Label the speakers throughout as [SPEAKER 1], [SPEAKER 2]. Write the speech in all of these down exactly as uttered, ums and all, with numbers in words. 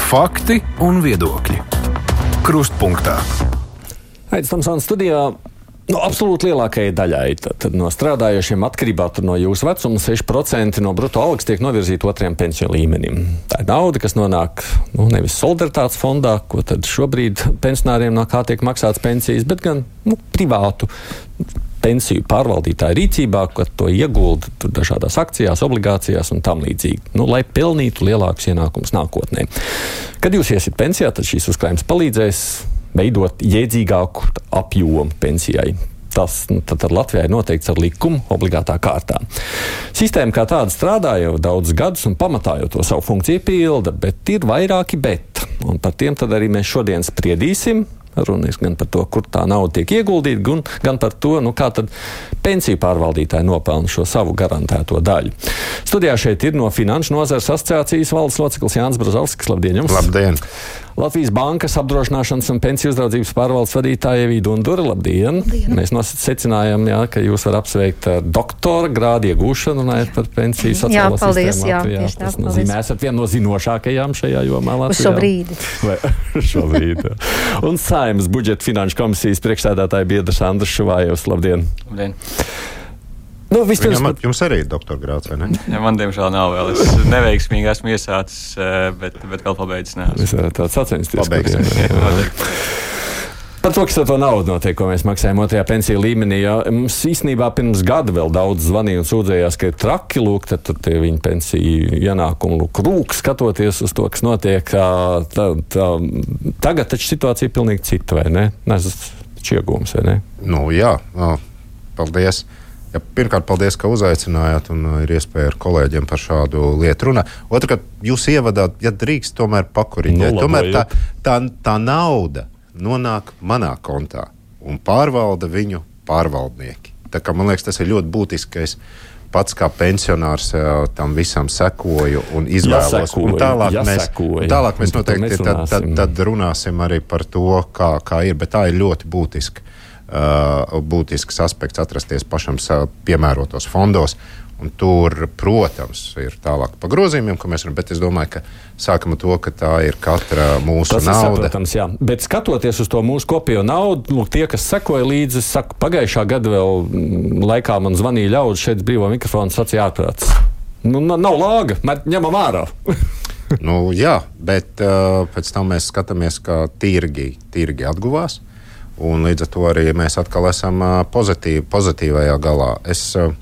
[SPEAKER 1] Fakti un viedokļi. Krustpunktā.
[SPEAKER 2] Aizs Tamsons studijā. Nu, absolūti lielākajai daļai tad no strādājošiem atkarībā no jūsu vecuma seši procenti no bruto algas tiek novirzīti otrajam pensiju līmenim. Tā ir nauda, kas nonāk nu, nevis solidaritātes fondā, ko tad šobrīd pensionāriem no kā tiek maksāts pensijas, bet gan nu, privātu pensiju pārvaldītāju rīcībā, kad to iegulda tur dažādās akcijās, obligācijās un tam līdzīgi, nu, lai pelnītu lielākus ienākumus nākotnē. Kad jūs iesiet pensijā, tad šīs uzkrājums palīdzēs veidot jēdzīgāku apjomu pensijai. Tas nu, tad Latvijā ir noteikts ar likumu obligātā kārtā. Sistēma kā tāda strādā jau daudzus gadus un pamatā jau to savu funkciju pilda, bet ir vairāki bet. Un par tiem tad arī mēs šodien spriedīsim. Runa ir gan par to, kur tā nauda tiek ieguldīta, gan, gan par to, nu, kā tad pensiju pārvaldītāji nopelna šo savu garantēto daļu. Studijā šeit ir no Finanšu nozares asociācijas valdes loceklis Jānis Brazauskas. Labdien jums!
[SPEAKER 3] Labdien!
[SPEAKER 2] Latvijas Bankas apdrošināšanas un pensiju uzraudzības pārvaldes vadītāja Evīda Undura. Labdien! Labdien. Mēs secinājām, jā, ka jūs var apsveikt ar doktora grādu iegūšanu, runājot par pensiju sociālo
[SPEAKER 4] jā, paldies,
[SPEAKER 2] sistēmu Latvijā.
[SPEAKER 4] Jā,
[SPEAKER 2] Tas nozīmē, esat viena no zinošākajām šajā jomā Latvijā.
[SPEAKER 4] Uz šo brīdi.
[SPEAKER 2] Vai, šobrīd. Un Saeimas budžeta finanšu komisijas priekšsēdētāja biedrs Andris Šuvājevs. Labdien!
[SPEAKER 5] Labdien!
[SPEAKER 2] Nu, vispirms,
[SPEAKER 3] Viņam, jums arī ir doktora grāds, vai ne?
[SPEAKER 5] Ja, man, diemžēl, nav vēl. Es neveiksmīgi esmu iesācis, bet, bet vēl pabeidzis neesmu.
[SPEAKER 2] Jūs varat tāds sacensties.
[SPEAKER 3] Pabeigsim.
[SPEAKER 2] Par to, kas ar to naudu notiek, ko mēs maksājam otrajā pensiju līmenī. Jā. Mums īstenībā pirms gada vēl daudz zvanīja un sūdzējās, ka ir traki, lūk, tad tur tie viņa pensiju ienākumu lūk rūk, skatoties uz to, kas notiek. Tā, tā, tagad taču situācija ir pilnīgi cita, vai ne? Nezinu, taču iegūms, vai ne?
[SPEAKER 3] Nu, jā, paldies. Ja, pirmkārt, paldies, ka uzaicinājāt un ir iespēja ar kolēģiem par šādu lietu runāt. Otrkārt, jūs ievadāt, ja drīkst tomēr pakuriņot.
[SPEAKER 2] Nu,
[SPEAKER 3] tomēr tā, tā, tā nauda nonāk manā kontā un pārvalda viņu pārvaldnieki. Tā kā man liekas, tas ir ļoti būtiskais. Pats kā pensionārs tam visam sekoju un izvēlos.
[SPEAKER 2] Jāsekoju,
[SPEAKER 3] un tālāk
[SPEAKER 2] jāsekoju.
[SPEAKER 3] mēs, tālāk mēs noteikti
[SPEAKER 2] mēs
[SPEAKER 3] tad, tad, tad runāsim arī par to, kā, kā ir, bet tā ir ļoti būtiska. Uh, būtisks aspekts atrasties pašam piemērotos fondos. Un tur, protams, ir tālāk pa grozījumiem, ko mēs runājam, bet es domāju, ka sākam ar to, ka tā ir katra mūsu
[SPEAKER 2] Tas
[SPEAKER 3] nauda.
[SPEAKER 2] Ir saprotams, jā. Bet skatoties uz to mūsu kopējo naudu, lūk, tie, kas sekoja līdzi, saka, pagājušā gada vēl laikā man zvanīja ļaudis šeit brīvo mikrofonu, sacīja ārprāts. Nu, nav lāga, ņemam ārā.
[SPEAKER 3] Nu, jā, bet uh, pēc tam mēs skatāmies, kā tirgi, tirgi atguvās. Un līdz ar to arī mēs atkal esam pozitīvi, pozitīvajā galā. Es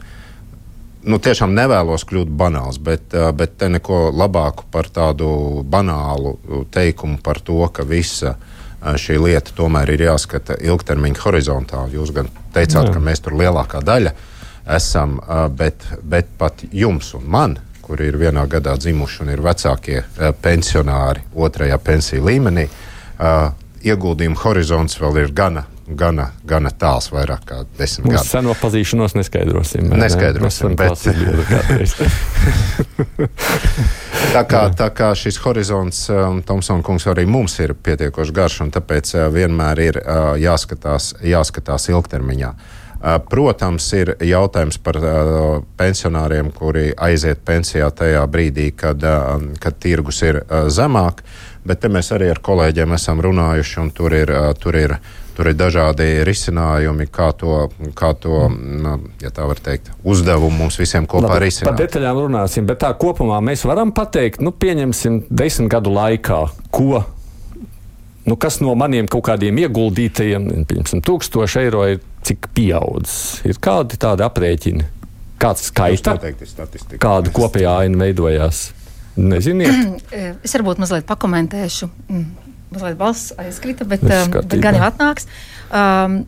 [SPEAKER 3] nu, tiešām nevēlos kļūt banāls, bet, bet te neko labāku par tādu banālu teikumu par to, ka visa šī lieta tomēr ir jāskata ilgtermiņa horizontā. Jūs gan teicāt, Jā. ka mēs tur lielākā daļa esam, bet, bet pat jums un man, kuri ir vienā gadā dzimuši un ir vecākie pensionāri otrajā pensiju līmenī, ieguldījuma horizonts vēl ir gana, gana, gana tāls, vairāk kā desmit gadu.
[SPEAKER 2] Mēs seno pazīšanos neskaidrosim.
[SPEAKER 3] Neskaidrosim, ne? bet... tā, kā, tā kā šis horizonts, um, Tomson kungs, arī mums ir pietiekoši garš, un tāpēc uh, vienmēr ir uh, jāskatās, jāskatās ilgtermiņā. Uh, protams, ir jautājums par uh, pensionāriem, kuri aiziet pensijā tajā brīdī, kad, uh, kad tirgus ir uh, zemāk. Bet te mēs arī ar kolēģiem esam runājuši, un tur ir, tur ir, tur ir dažādi risinājumi, kā to, kā to, ja tā var teikt, uzdevumu mums visiem kopā Labi, risināt.
[SPEAKER 2] Par detaļām runāsim, bet tā kopumā mēs varam pateikt, nu, pieņemsim desmit gadu laikā, ko, nu, kas no maniem kaut kādiem ieguldītajiem, pieņemsim, tūkstoši eiro ir cik pieaudzis. Ir kādi tādi aprēķini? Kāds skaita? Kāda kopējā aina veidojās? Neziniet.
[SPEAKER 4] Es varbūt mazliet pakomentēšu. Mazliet balss aizkrita, bet, bet gan jau atnāks. Um,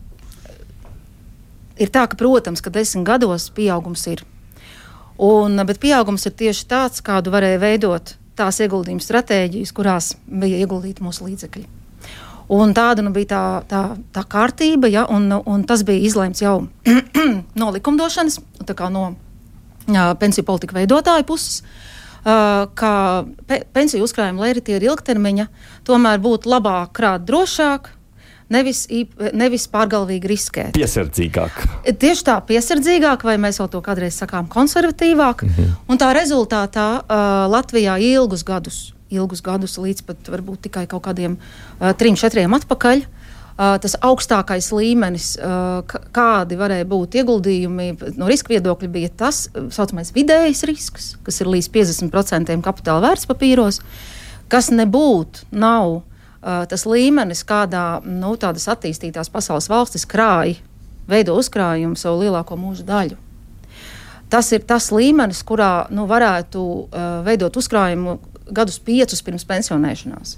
[SPEAKER 4] ir tā, ka, protams, ka desmit gados pieaugums ir. Un, bet pieaugums ir tieši tāds, kādu varēja veidot tās ieguldījuma stratēģijas, kurās bija ieguldīti mūsu līdzekļi. Un tāda nu, bija tā, tā, tā kārtība, ja, un, un tas bija izlēmts jau no likumdošanas, tā kā no jā, pensiju politika veidotāju puses. Uh, ka pe- pensiju uzkrājumi, lai arī tie ir ilgtermiņa, tomēr būtu labāk krāt drošāk, nevis, īp- nevis pārgalvīgi riskēt.
[SPEAKER 2] Piesardzīgāk.
[SPEAKER 4] Tieši tā, piesardzīgāk, vai mēs vēl to kādreiz sakām konservatīvāk. Mm-hmm. Un tā rezultātā uh, Latvijā ilgus gadus ilgus gadus, līdz pat varbūt tikai kaut kādiem uh, trim, četriem atpakaļ. Uh, tas augstākais līmenis, uh, kādi varēja būt ieguldījumi no riska viedokļa, bija tas saucamais vidējais risks, kas ir līdz piecdesmit procentiem kapitāla vērtspapīros, kas nebūtu, nav uh, tas līmenis, kādā nu, tādas attīstītās pasaules valstis krāja, veido uzkrājumu savu lielāko mūža daļu. Tas ir tas līmenis, kurā nu, varētu uh, veidot uzkrājumu gadus piecus pirms pensionēšanās.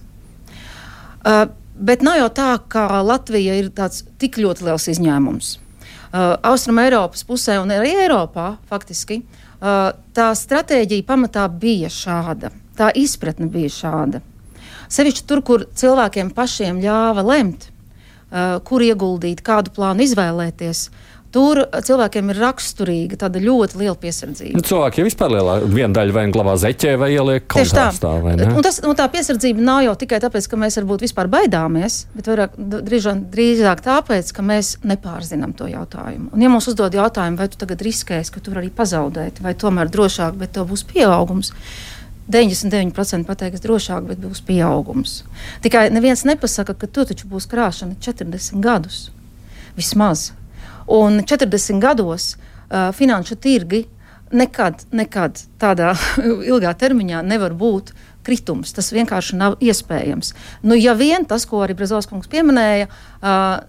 [SPEAKER 4] Uh, Bet nav jau tā, ka Latvija ir tāds tik ļoti liels izņēmums. Uh, Austrum Eiropas pusē un arī Eiropā faktiski uh, tā stratēģija pamatā bija šāda, tā izpratne bija šāda. Sevišķi tur, kur cilvēkiem pašiem ļāva lemt, uh, kur ieguldīt, kādu plānu izvēlēties, tur cilvēkiem ir raksturīga tāda ļoti liela piesardzība.
[SPEAKER 2] Nu, cilvēkiem vispār lielā viena daļa vai glabā zeķē vai ieliek kontārstā, vai ne?
[SPEAKER 4] Un tas, un tā piesardzība nav jau tikai tāpēc, ka mēs varbūt vispār baidāmies, bet vairāk, drīzāk, drīzāk tāpēc, ka mēs nepārzinām to jautājumu. Un ja mums uzdod jautājumu, vai tu tagad riskēsi, ka tu vari pazaudēt, vai tomēr drošāk, bet tev būs pieaugums, deviņdesmit deviņi procenti pateiks drošāk, bet būs pieaugums. Tikai neviens nepasaka, ka tu taču būs krāšana četrdesmit gadus. Vismaz. Un četrdesmit gados uh, finanšu tirgi nekad, nekad tādā ilgā termiņā nevar būt kritums. Tas vienkārši nav iespējams. Nu, ja vien tas, ko arī Brazovskungs pieminēja, uh,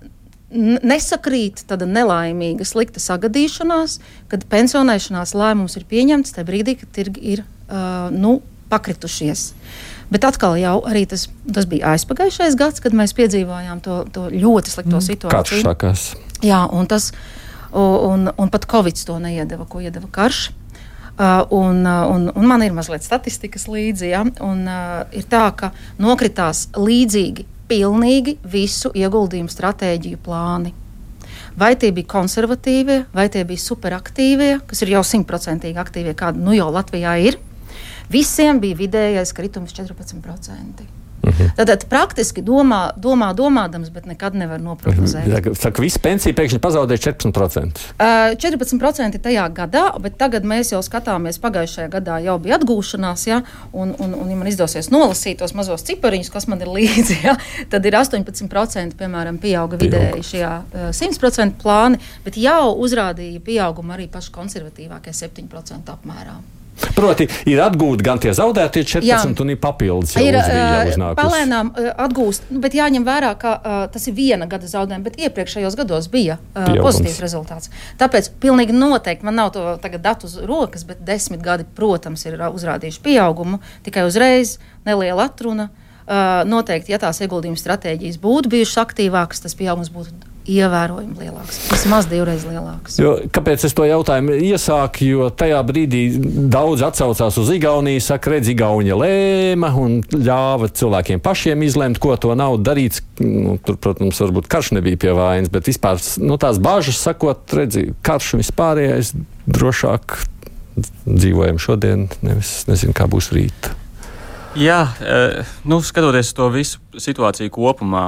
[SPEAKER 4] nesakrīt tāda nelaimīga, slikta sagadīšanās, kad pensionēšanās lēmums ir pieņemts tajā brīdī, kad tirgi ir uh, nu, pakritušies. Bet atkal jau arī tas, tas bija aizpagājušais gads, kad mēs piedzīvojām to, to ļoti slikto situāciju.
[SPEAKER 2] Karš sākās.
[SPEAKER 4] Jā, un, tas, un, un pat Covid to neiedeva, ko iedeva karš. Uh, un, un, un man ir mazliet statistikas līdzi, ja? Un uh, ir tā, ka nokritās līdzīgi pilnīgi visu ieguldījumu stratēģiju plāni. Vai tie bija konservatīvie, vai tie bija superaktīvie, kas ir jau simtprocentīgi aktīvie, kādi nu jau Latvijā ir. Visiem bija vidējais kritums četrpadsmit procenti. Uh-huh. Tad praktiski domā, domā, domādams, bet nekad nevar noprognozēt.
[SPEAKER 2] Uh-huh. Saka, visa pensija pēkšņi pazaudēja četrpadsmit procenti.
[SPEAKER 4] Uh, četrpadsmit procenti tajā gadā, bet tagad mēs jau skatāmies, pagājušajā gadā jau bija atgūšanās, ja, un, un, un ja man izdosies nolasīt tos mazos cipariņus, kas man ir līdzi, ja, tad ir astoņpadsmit procenti, piemēram, pieauga vidēji šajā uh, simt procentu plāni, bet jau uzrādīja pieaugumu arī paši konservatīvākie septiņi procenti apmērā.
[SPEAKER 2] Proti, ir atgūti gan tie zaudētie četrpadsmit, jā. Un ir papildus jau
[SPEAKER 4] ir,
[SPEAKER 2] uznākus.
[SPEAKER 4] Palēnām atgūst, bet jāņem vērā, ka uh, tas ir viena gada zaudējumi, bet iepriekšējos gados bija uh, pozitīvs rezultāts. Tāpēc pilnīgi noteikti, man nav to tagad datu uz rokas, bet desmit gadi, protams, ir uzrādījuši pieaugumu, tikai uzreiz neliela atruna. Uh, noteikti, ja tās ieguldījuma stratēģijas būtu bijušas aktīvākas, tas pieaugums būtu ievērojami lielāks, vismaz divreiz lielāks.
[SPEAKER 2] Jo, kāpēc es to jautājumu iesāku, jo tajā brīdī daudz atsaucās uz Igauniju, saka, redz, Igaunija lēma un ļāva cilvēkiem pašiem izlemt, ko to naudu darīt. Nu, tur, protams, varbūt karš nebija pie vainas, bet vispār nu, tās bāžas sakot, redzi, karš un vispārējais drošāk dzīvojam šodien, nevis nezinu, kā būs rīt.
[SPEAKER 5] Jā, nu, skatoties to visu situāciju kopumā,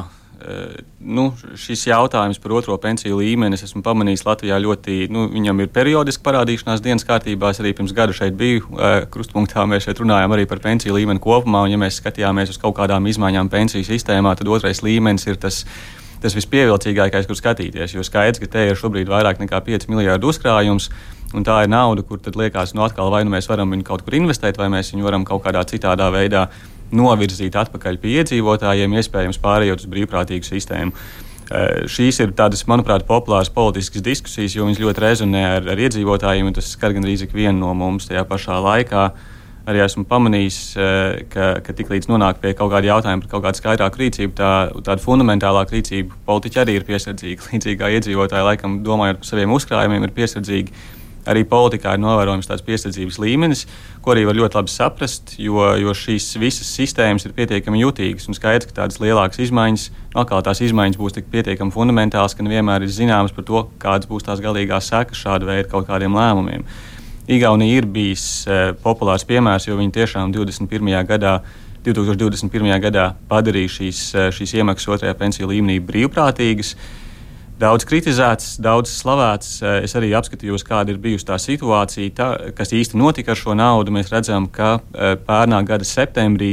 [SPEAKER 5] nu, šis jautājums par otro pensiju līmeni, es esmu pamanījis Latvijā ļoti, nu, viņam ir periodiski parādīšanās dienas kārtībā. Es arī pirms gada šeit biju, krustpunktā mēs šeit runājām arī par pensiju līmeni kopumā, un ja mēs skatījāmies uz kaut kādām izmaiņām pensiju sistēmā, tad otrais līmenis ir tas, tas vispievilcīgākais, kur skatīties, jo skaidrs, ka te ir šobrīd vairāk nekā pieci miljārdu uzkrājums, un tā ir nauda, kur tad liekas, nu, atkal vai nu mēs varam viņu kaut kur investēt, vai mēs viņu varam kaut kādā citādā veidā novirzīt atpakaļ pie iedzīvotājiem, iespējams pārējot uz brīvprātīgu sistēmu. Uh, šīs ir tādas, manuprāt, populāras politiskas diskusijas, jo viņas ļoti rezonē ar, ar iedzīvotājiem, un tas skar gandrīz ikvienu no mums tajā pašā laikā. Arī esmu pamanījis, uh, ka, ka tiklīdz nonāk pie kaut kāda jautājuma par kaut kādu skaidrāku rīcību, tā, tāda fundamentālāka rīcība politiķi arī ir piesardzīga. Līdzīgā iedzīvotāji, laikam, domājot par saviem uzkrājumiem, ir piesardzīgi. Arī politikā ir novērojams tāds piesardzības līmenis, ko arī var ļoti labi saprast, jo, jo šīs visas sistēmas ir pietiekami jutīgas un skaidrs, ka tādas lielākas izmaiņas, atkal tās izmaiņas būs tik pietiekami fundamentāls, ka nevienmēr ir zināmas par to, kādas būs tās galīgās sekas šāda veida kaut kādiem lēmumiem. Igaunija ir bijis eh, populārs piemērs, jo viņi tiešām divdesmit pirmajā gadā, divtūkstoš divdesmit pirmajā gadā padarīja šīs, šīs iemaksas otrajā pensiju līmenī brīvprātīgas. Daudz kritizēts, daudz slavēts. Es arī apskatījos, kāda ir bijusi tā situācija, tā, kas īsti notika ar šo naudu. Mēs redzam, ka pērnā gada septembrī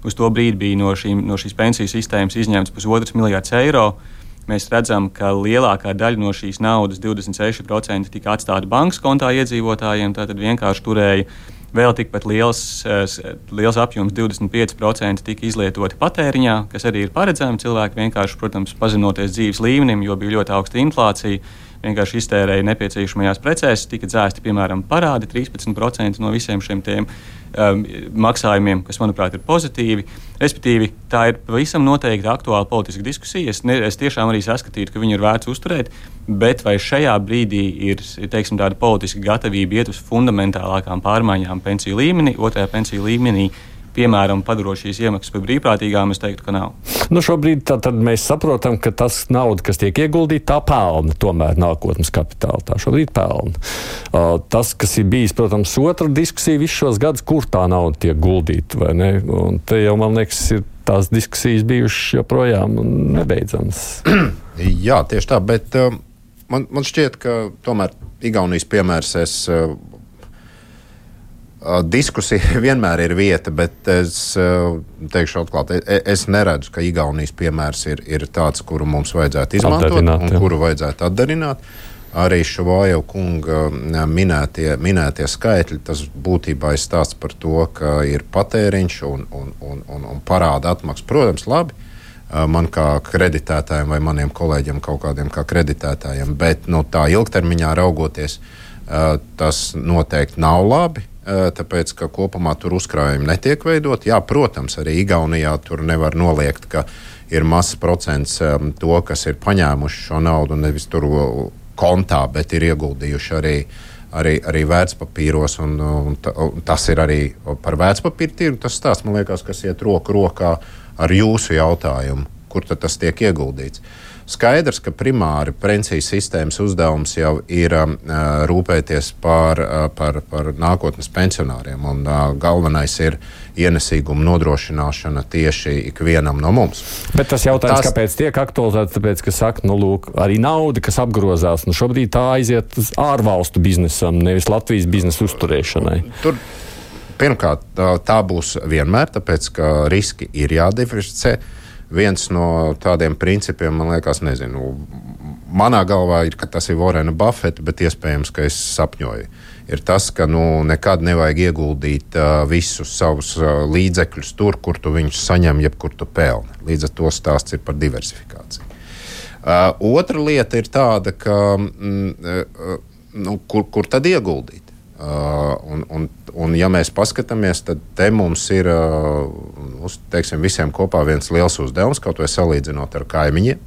[SPEAKER 5] uz to brīdi bija no, šīm, no šīs pensiju sistēmas izņemts pusotrs miljards eiro. Mēs redzam, ka lielākā daļa no šīs naudas, divdesmit seši procenti, tika atstāta bankas kontā iedzīvotājiem, tātad vienkārši turēja. Vēl tikpat liels, liels apjoms, divdesmit pieci procenti, tika izlietoti patēriņā, kas arī ir paredzami. Cilvēki vienkārši, protams, pazinoties dzīves līmenim, jo bija ļoti augsta inflācija, vienkārši iztērēja nepieciešamajās precēs, tika dzēsti, piemēram, parādi trīspadsmit procenti no visiem šiem tiem um, maksājumiem, kas, manuprāt, ir pozitīvi. Respektīvi, tā ir pavisam noteikti aktuāla politiska diskusija. Es, ne, es tiešām arī saskatītu, ka viņu ir vērts uzturēt, bet vai šajā brīdī ir, teiksim, tāda politiska gatavība iet uz fundamentālākām pārmaiņām pensiju līmenī, otrajā pensiju līmenī, piemēram, padarot šīs iemaksas par brīvprātīgām, es teiktu, ka nav.
[SPEAKER 2] Nu, šobrīd tā, tad mēs saprotam, ka tas nauda, kas tiek ieguldīta, tā pelna tomēr nākotnes kapitāla. Tā šobrīd pelna. Uh, tas, kas ir bijis, protams, otra diskusija visus šos gadus, kur tā nauda tiek guldīta, vai ne? Un te jau, man liekas, ir tās diskusijas bijušas joprojām nebeidzamas.
[SPEAKER 3] Jā, tieši tā, bet uh, man, man šķiet, ka tomēr Igaunijas piemērs es... Uh, Diskusija vienmēr ir vieta, bet es teikšu atklāti, es neredzu, ka Igaunijas piemērs ir, ir tāds, kuru mums vajadzētu izmantot atdarināt, un jā. Kuru vajadzētu atdarināt. Arī Šuvājeva kunga minētie, minētie skaitļi, tas būtībā ir stāsts par to, ka ir patēriņš un, un, un, un, un parāda atmaksa. Protams, labi, man kā kreditētājiem vai maniem kolēģiem kaut kādiem kā kreditētājiem, bet no tā ilgtermiņā raugoties, tas noteikti nav labi. Tāpēc, ka kopumā tur uzkrājumi netiek veidot. Jā, protams, arī Igaunijā tur nevar noliegt, ka ir mazs procents to, kas ir paņēmuši šo naudu nevis tur kontā, bet ir ieguldījuši arī, arī, arī vērtspapīros. Un, un, un tas ir arī par vērtspapīru tirgu. Tas stāsts, man liekas, kas iet roku rokā ar jūsu jautājumu, kur tad tas tiek ieguldīts. Skaidrs, ka primāri pensiju sistēmas uzdevums jau ir uh, rūpēties par, uh, par, par nākotnes pensionāriem, un uh, galvenais ir ienesīguma nodrošināšana tieši ikvienam no mums.
[SPEAKER 2] Bet tas jautājums, tas... kāpēc tiek aktualizēts, tāpēc, ka saka, nu lūk, arī nauda, kas apgrozās, nu šobrīd tā aiziet uz ārvalstu biznesam, nevis Latvijas biznesa uzturēšanai. Tur,
[SPEAKER 3] pirmkārt, tā, tā būs vienmēr, tāpēc, ka riski ir jādiversificē. Viens no tādiem principiem, man liekas, nezinu, manā galvā ir, ka tas ir Warrena Buffeta, bet iespējams, ka es sapņoju. Ir tas, ka nu, nekad nevajag ieguldīt uh, visus savus uh, līdzekļus tur, kur tu viņus saņem, jeb kur tu pelni. Līdz ar to stāsts ir par diversifikāciju. Uh, otra lieta ir tāda, ka mm, uh, nu, kur, kur tad ieguldīt? Uh, un, un, un, ja mēs paskatāmies, tad te mums ir uh, uz, teiksim, visiem kopā viens liels uzdevums, kaut vai salīdzinot ar kaimiņiem,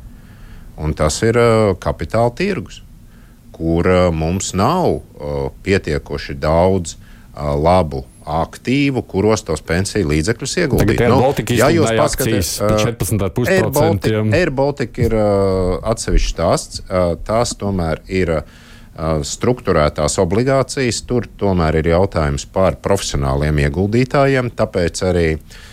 [SPEAKER 3] un tas ir uh, kapitāla tirgus, kur uh, mums nav uh, pietiekoši daudz uh, labu aktīvu, kuros tos pensiju līdzekļus ieguldīt.
[SPEAKER 2] Tagad Air Baltica
[SPEAKER 3] ja
[SPEAKER 2] izsludināja akcijas par četrpadsmit komats pieci procenti.
[SPEAKER 3] Air Baltica ir uh, atsevišķs stāsts, uh, tās tomēr ir uh, strukturētās obligācijas, tur tomēr ir jautājums par profesionāliem ieguldītājiem, tāpēc arī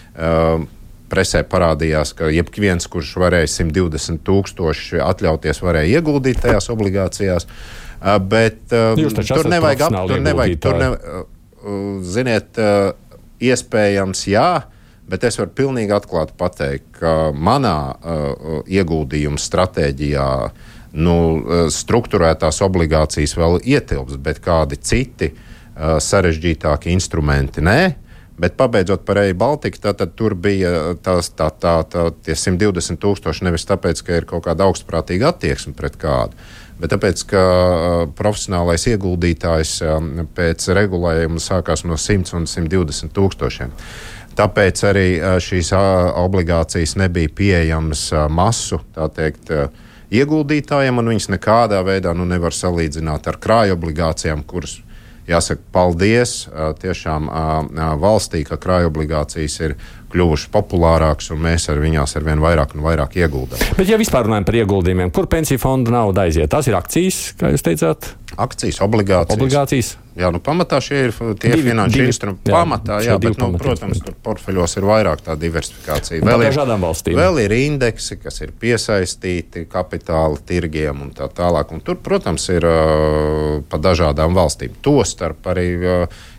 [SPEAKER 3] uh, presē parādījās, ka jebviens, kurš varēja simt divdesmit tūkstoši atļauties, varēja ieguldīt tajās obligācijās, uh, bet uh, tur nevajag ap, tur nevajag, tur ne, uh, ziniet, uh, iespējams jā, bet es varu pilnīgi atklāti pateikt, ka manā uh, ieguldījuma stratēģijā nu, strukturētās obligācijas vēl ietilps, bet kādi citi uh, sarežģītāki instrumenti nē. Bet pabeidzot par Air Baltica, tad, tad tur bija tās, tā, tā, tā, tie simt divdesmit tūkstoši nevis tāpēc, ka ir kaut kāda augstprātīga attieksme pret kādu, bet tāpēc, ka uh, profesionālais ieguldītājs um, pēc regulējuma sākās no simt un simt divdesmit tūkstošiem. Tāpēc arī uh, šīs uh, obligācijas nebija pieejamas uh, masu, tā teikt, uh, ieguldītājiem, un viņas nekādā veidā nu, nevar salīdzināt ar krāju obligācijām, kuras, jāsaka, paldies tiešām valstī, ka krāju obligācijas ir kļuvušas populārākas, un mēs ar viņās ar vien vairāk un vairāk ieguldām.
[SPEAKER 2] Bet, ja vispār runājam par ieguldījumiem, kur pensiju fonda nauda aiziet? Tās ir akcijas, kā jūs teicāt?
[SPEAKER 3] Akcijas, obligācijas.
[SPEAKER 2] Obligācijas.
[SPEAKER 3] Jā, nu pamatā šie ir tie divi, finanšu instrumenti. Pamatā, jā, bet, nu, protams, tur portfeļos ir vairāk tā diversifikācija. Vēl ir, vēl ir indeksi, kas ir piesaistīti kapitāla tirgiem un tā tālāk. Un tur, protams, ir uh, pa dažādām valstīm. Tostarp arī uh,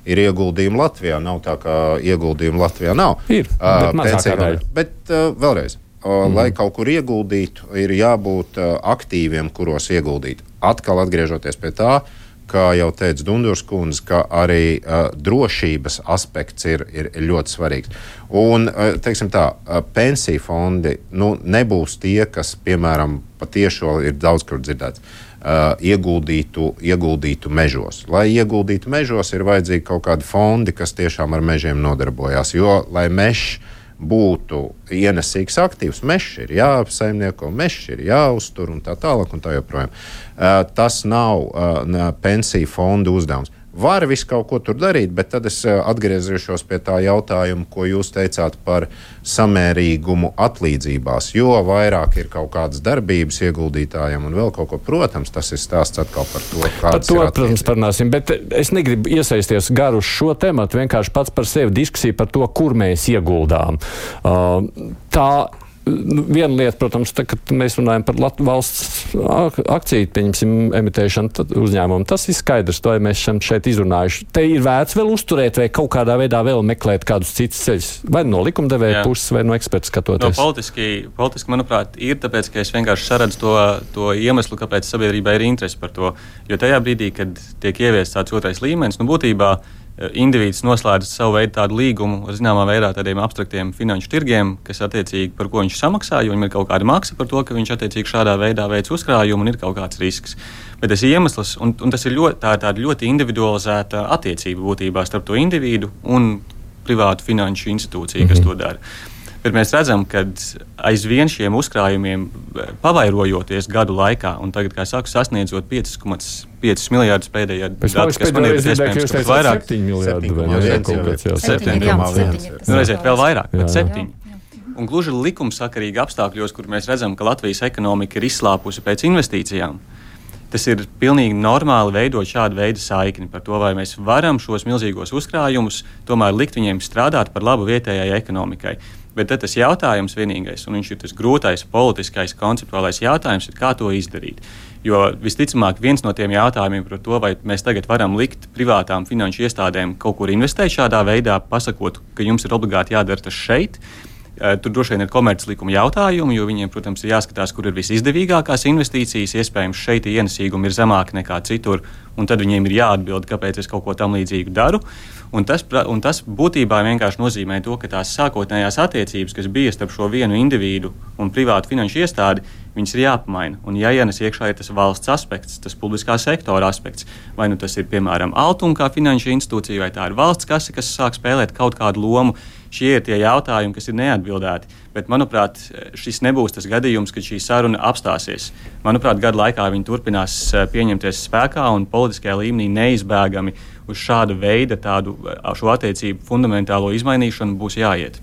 [SPEAKER 3] ir ieguldījumi Latvijā. Nav tā, ka ieguldījumi Latvijā nav.
[SPEAKER 2] Ir, bet uh, mazākā daļa.
[SPEAKER 3] Bet uh, vēlreiz, uh, mm. lai kaut kur ieguldītu, ir jābūt uh, aktīviem, kuros ieguldīt. Atkal atgriežoties pie tā, kā jau teica Dundurs kundze, ka arī uh, drošības aspekts ir, ir ļoti svarīgs. Un, uh, teiksim tā, uh, pensiju fondi nu, nebūs tie, kas, piemēram, patiešo ir daudz kur dzirdēts, uh, ieguldītu, ieguldītu mežos. Lai ieguldītu mežos, ir vajadzīgi kaut kādi fondi, kas tiešām ar mežiem nodarbojās, jo, lai mežs būtu ienesīgs aktīvs, mežs ir jāapsaimnieko, mežs ir jāuztur un tā tālāk un tā joprojām. Uh, tas nav uh, pensiju fondu uzdevums. Var visu kaut ko tur darīt, bet tad es uh, atgriezīšos pie tā jautājuma, ko jūs teicāt par samērīgumu atlīdzībās. Jo vairāk ir kaut kādas darbības ieguldītājiem un vēl kaut ko, protams, tas ir stāsts atkal par to, kāds
[SPEAKER 2] to,
[SPEAKER 3] ir atlīdzības.
[SPEAKER 2] Protams, parunāsim, bet es negribu iesaisties garu uz šo tematu, vienkārši pats par sevi diskusiju par to, kur mēs ieguldām. Uh, tā Nu, viena lieta, protams, tā, kad mēs runājam par Lat- valsts akciju, pieņemsim, emitēšanu uzņēmumu, tas ir skaidrs, to mēs esam šeit izrunājuši. Te ir vērts vēl uzturēt vai kaut kādā veidā vēl meklēt kādus citus ceļus, vai no likumdevēja puses, vai no eksperta skatoties?
[SPEAKER 5] No politiski, politiski, manuprāt, ir tāpēc, ka es vienkārši saredzu to, to iemeslu, kāpēc sabiedrībai ir interesi par to. Jo tajā brīdī, kad tiek ieviests tāds otrais līmenis, nu būtībā indivīds noslēdz savu veidu tādu līgumu ar zināmā veidā tādiem abstraktiem finanšu tirgiem, kas attiecīgi par ko viņš samaksā, jo viņam ir kaut kāda maksa par to, ka viņš attiecīgi šādā veidā veic uzkrājumu un ir kaut kāds risks. Bet tas iemesls, un, un tas ir ļoti, tā, tāda ļoti individualizēta attiecība būtībā starp to individu un privātu finanšu institūciju, kas mm-hmm. to dara. Bet mēs redzam, ka aizvien šiem uzkrājumiem pavairojoties gadu laikā, un tagad, kā saku, sasniedzot pieci komats pieci miljārdus pēdējā datu, kas man ir iespējams, ka vairāk.
[SPEAKER 2] septiņi miljardi vai ne?
[SPEAKER 5] septiņi, nu redziet, vēl vairāk, pat septiņi. Un gluži likumsakarīgi apstākļos, kur mēs redzam, ka Latvijas ekonomika ir izslāpusi pēc investīcijām, tas ir pilnīgi normāli veidot šādu veidu saikni par to, vai mēs varam šos milzīgos uzkrājumus tomēr likt viņiem strādāt par labu vietējai ekonomikai. Bet tad tas jautājums vienīgais, un viņš ir tas grūtais politiskais, konceptuālais jautājums, ir kā to izdarīt. Jo visticamāk viens no tiem jautājumiem par to, vai mēs tagad varam likt privātām finanšu iestādēm kaut kur investēt šādā veidā, pasakot, ka jums ir obligāti jādara tas šeit. Tur droši vien ir komerclikuma jautājumi, jo viņiem, protams, ir jāskatās, kur ir visizdevīgākās investīcijas. Iespējams, šeit ienesīgumi ir zemāki nekā citur, un tad viņiem ir jāatbild, kāpēc es kaut ko tam līdzīgu daru. Un tas, un tas būtībā vienkārši nozīmē to, ka tās sākotnējās attiecības, kas bija starp šo vienu individu un privātu finanšu iestādi, viņas ir jāpamaina. Un jāienes iekšā ir tas valsts aspekts, tas publiskā sektora aspekts. Vai nu tas ir, piemēram, Altuma kā finanšu institūcija, vai tā ir valsts kase, kas sāk spēlēt kaut kādu lomu. Šie ir tie jautājumi, kas ir neatbildēti. Bet, manuprāt, šis nebūs tas gadījums, kad šī saruna apstāsies. Manuprāt, gadu laikā viņi turpinās pieņemties spēkā un politiskajā līmenī neizbēgami uz šāda veida tādu šo attiecību fundamentālo izmainīšanu būs jāiet.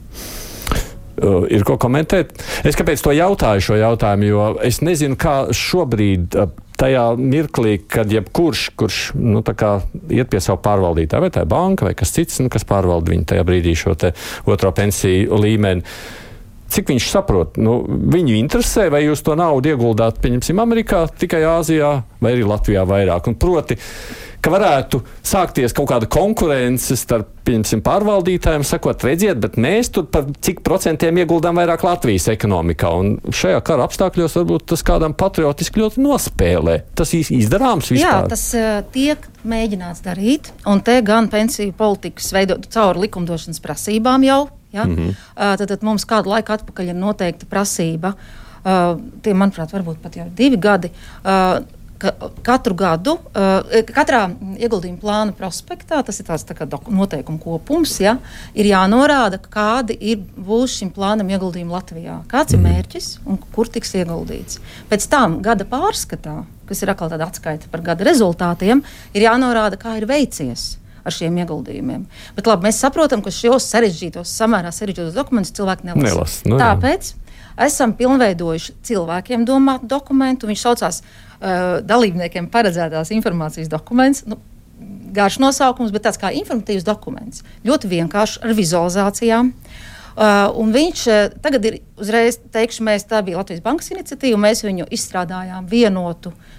[SPEAKER 2] Uh, ir ko komentēt? Es kāpēc to jautāju šo jautājumu, jo es nezinu, kā šobrīd uh, tajā mirklī, kad jebkurš, kurš nu, tā kā iet pie savu pārvaldītāju, vai tā ir banka vai kas cits, nu, kas pārvalda viņu tajā brīdī šo te otro pensiju līmeni, cik viņš saprot, nu, viņu interesē, vai jūs to naudu ieguldāt, pieņemsim, Amerikā, tikai Āzijā, vai arī Latvijā vairāk. Un proti, ka varētu sākties kaut kāda konkurence starp, pieņemsim, pārvaldītājiem, sakot, redziet, bet mēs tur par cik procentiem ieguldām vairāk Latvijas ekonomikā. Un šajā kara apstākļos varbūt tas kādam patriotiski ļoti nospēlē. Tas izdarāms vispār?
[SPEAKER 4] Jā, tas uh, tiek mēģināts darīt, un te gan pensiju politikas veidot caur likumdošanas prasībām jau, ja? mm-hmm. uh, tad, tad mums kādu laiku atpakaļ ir noteikta prasība, uh, tie, manuprāt, varbūt pat jau divi gadi, uh, ka katru gadu, uh, katrā ieguldījuma plāna prospektā, tas ir tāds tā kā noteikumu kopums, ja, ir jānorāda, kādi ir būs šim plānam ieguldījumi Latvijā. Kāds ir mērķis un kur tiks ieguldīts. Pēc tam gada pārskatā, kas ir atkal tāda atskaita par gada rezultātiem, ir jānorāda, kā ir veicies ar šiem ieguldījumiem. Bet labi, mēs saprotam, ka šos sarežģītos, samērā sarežģītos dokumentus cilvēki nelasa.
[SPEAKER 2] Nelas, nu,
[SPEAKER 4] Tāpēc esam pilnveidojuši cilvēkiem domātu dokumentu. Viņš saucās uh, dalībniekiem paredzētās informācijas dokuments. Nu, garš nosaukums, bet tāds kā informatīvs dokuments. Ļoti vienkārši ar vizualizācijām. Uh, un viņš uh, tagad ir uzreiz, teikšu, mēs, tā bija Latvijas bankas iniciatīva, mēs viņu izstrādājām vienotu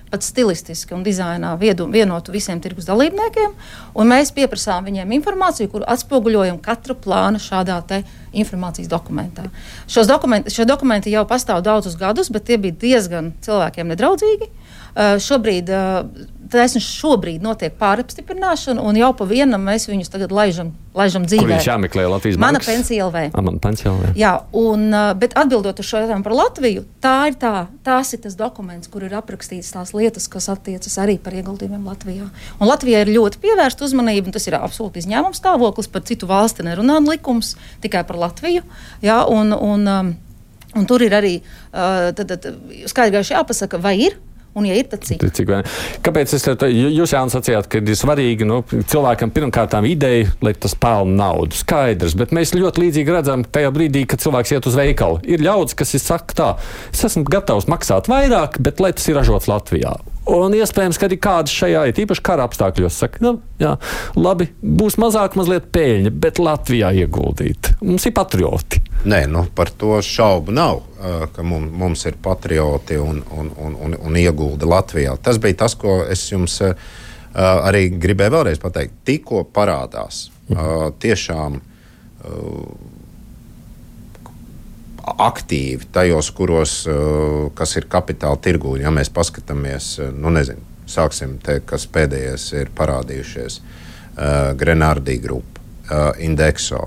[SPEAKER 4] pat stilistiski un dizainā viedu, vienotu visiem tirgus dalībniekiem, un mēs pieprasām viņiem informāciju, kuru atspoguļojam katru plānu šādā te informācijas dokumentā. Šos dokumenti, šie dokumenti jau pastāv daudzus gadus, bet tie bija diezgan cilvēkiem nedraudzīgi. Uh, šobrīd, uh, taisni šobrīd notiek pārapstiprināšana, un jau pa vienam mēs viņus tagad laižam, laižam dzīvē.
[SPEAKER 2] Kur viņš jāmeklē Latvijas
[SPEAKER 4] Mana
[SPEAKER 2] bankas?
[SPEAKER 4] pensija L V.
[SPEAKER 2] A, mana pensija L V.
[SPEAKER 4] Jā, un, uh, bet atbildot uz šo jautājumu par Latviju, tā ir tā, tās ir tas dokuments, kur ir aprakstīts tās lietas, kas attiecas arī par ieguldījumiem Latvijā. Un Latvijā ir ļoti pievērsta uzmanība, un tas ir absolūti izņēmums stāvoklis, par citu valsti nerunā likums, tikai par Latviju. Jā, un, un, um, un tur ir arī uh, tad, tad, skaidrgaiši jāpasaka, vai ir. Un, ja ir, tad cik?
[SPEAKER 2] cik Kāpēc es te, jūs, Jānis, sacījāt, ka ir svarīgi nu, cilvēkam pirmkārtām ideja, lai tas pelna naudu? Skaidrs, bet mēs ļoti līdzīgi redzam tajā brīdī, kad cilvēks iet uz veikalu. Ir ļaudis, kas ir saka tā, es esmu gatavs maksāt vairāk, bet lai tas ir ražots Latvijā. Un iespējams, ka arī kāds šajā ir īpaši kara apstākļos saka, nu, jā, labi, būs mazāk mazliet pēļņa, bet Latvijā ieguldīt. Mums ir patrioti.
[SPEAKER 3] Nē, nu, par to šaubu nav, ka mums, mums ir patrioti un, un, un, un, un iegulda Latvijā. Tas bija tas, ko es jums arī gribēju vēlreiz pateikt. Tikko parādās tiešām aktīvi tajos, kuros, kas ir kapitāla tirgū. Ja mēs paskatāmies, nu nezinu, sāksim te, kas pēdējais ir parādījušies. Grenardī grupa, Indexo,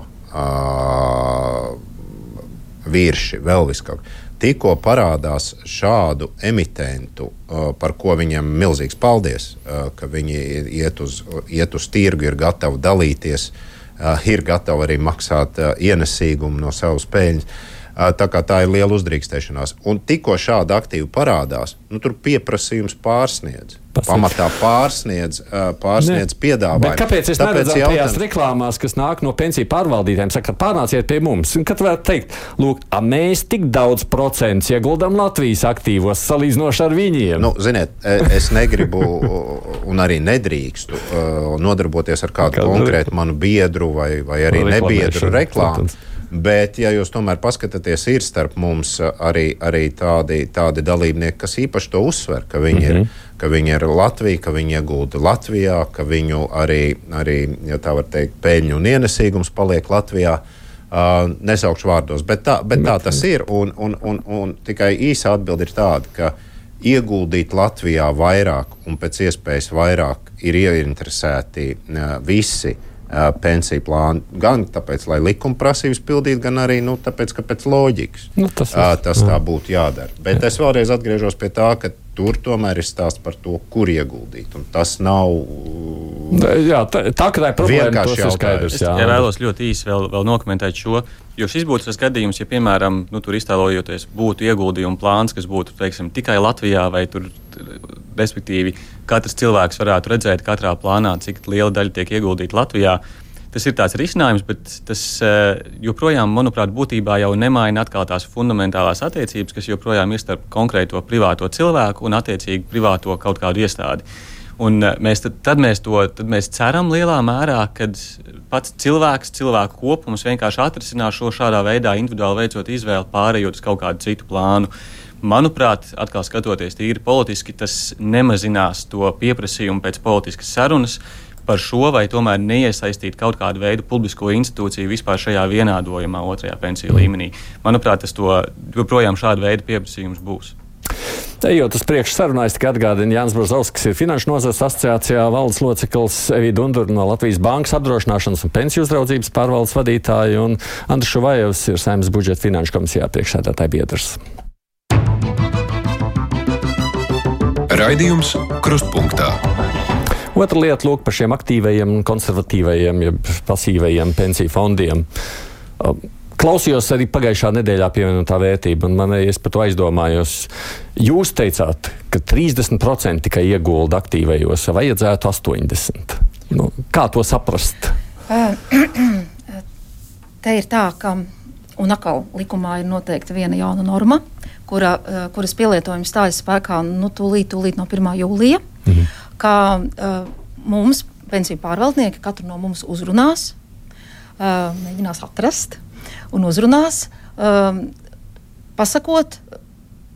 [SPEAKER 3] Virši, vēl viskaut. Tikko parādās šādu emitentu, par ko viņiem milzīgs paldies, ka viņi iet uz, iet uz tirgu, ir gatavi dalīties, ir gatavi arī maksāt ienesīgumu no savas peļņas. Tā kā tā ir liela uzdrīkstēšanās. Un tikko šāda aktīva parādās, nu, tur pieprasījums pārsniedz. Pamatā pārsniedz, pārsniedz piedāvājumu.
[SPEAKER 2] Bet kāpēc es neredzu tajās reklāmās, kas nāk no pensiju pārvaldītājiem, saka, pārnāciet pie mums? Un kad varētu teikt, lūk, a, mēs tik daudz procentus ieguldam Latvijas aktīvos salīdzinoši ar viņiem? Nu,
[SPEAKER 3] ziniet, es negribu un arī nedrīkstu nodarboties ar kādu konkrētu manu biedru vai, vai arī nebiedru reklāmu. Bet, ja jūs tomēr paskatāties, ir starp mums arī, arī tādi, tādi dalībnieki, kas īpaši to uzsver, ka viņi, mm-hmm. ir, ka viņi ir Latvija, ka viņi iegulda Latvijā, ka viņu arī, arī ja tā var teikt, peļņu un ienesīgums paliek Latvijā. Uh, nesaukšu vārdos, bet tā, bet tā tas ir. Un, un, un, un tikai īsa atbilde ir tāda, ka ieguldīt Latvijā vairāk un pēc iespējas vairāk ir ieinteresēti uh, visi pensiju plānu, gan tāpēc, lai likuma prasības pildītu, gan arī nu, tāpēc, ka pēc loģikas nu, tas, ir, tas tā būtu jādara. Bet jā. Es vēlreiz atgriežos pie tā, ka tur tomēr ir stāsts par to, kur ieguldīt. Un tas nav
[SPEAKER 2] jā, tā, tā, ka tā ir problēma, tas ir skaidrs.
[SPEAKER 5] Es tikai vēlos ļoti īsi vēl, vēl nokomentēt šo, jo šis būtu tas gadījums, ja, piemēram, nu, tur iztēlojoties, būtu ieguldījuma plāns, kas būtu, teiksim, tikai Latvijā, vai tur, respektīvi, katrs cilvēks varētu redzēt katrā plānā, cik liela daļa tiek ieguldīta Latvijā. Tas ir tāds risinājums, bet tas joprojām, manuprāt, būtībā jau nemaina atkal tās fundamentālās attiecības, kas joprojām ir starp konkrēto privāto cilvēku un attiecīgi privāto kaut kādu iestādi. Un mēs tad, tad, mēs to, tad mēs ceram lielā mērā, kad pats cilvēks, cilvēku kopums vienkārši atrisinās šo šādā veidā, individuāli veicot izvēli, pārējot uz kaut kādu citu plānu. Manuprāt, atkal skatoties tīri politiski, tas nemazinās to pieprasījumu pēc politiskas sarunas par šo, vai tomēr neiesaistīt kaut kādu veidu publisko institūciju vispār šajā vienādojumā otrajā pensiju līmenī. Manuprāt, tas to joprojām šāda veida pieprasījums būs.
[SPEAKER 2] Ejot uz priekšu sarunā, es tikai atgādinu, Jānis Brazauskas, kas ir Finanšu nozares asociācijā valdes loceklis, Evija Dundura no Latvijas Bankas apdrošināšanas un pensiju uzraudzības pārvaldes vadītāja un Andris Šuvajevs ir Saeimas budžeta finanšu komisijā priekšsēdētāja biedrs.
[SPEAKER 1] Raidījums Krustpunktā.
[SPEAKER 2] Otra lieta lūk par šiem aktīvajiem, konservatīvajiem, ja pasīvajiem pensiju fondiem. Klausījos arī pagājušā nedēļā pievienotā vērtība, un man es par to aizdomājos. Jūs teicāt, ka trīsdesmit procenti tikai iegulda aktīvajos, vajadzētu astoņdesmit. Nu, kā to saprast?
[SPEAKER 4] Te ir tā, ka, un atkal likumā ir noteikta viena jauna norma, kura, kuras pielietojums stājas spēkā nu, tūlīt, tūlīt no pirmā jūlija, mhm. kā uh, mums, pensiju pārvaldnieki, katru no mums uzrunās, uh, mēģinās atrast un uzrunās, um, pasakot,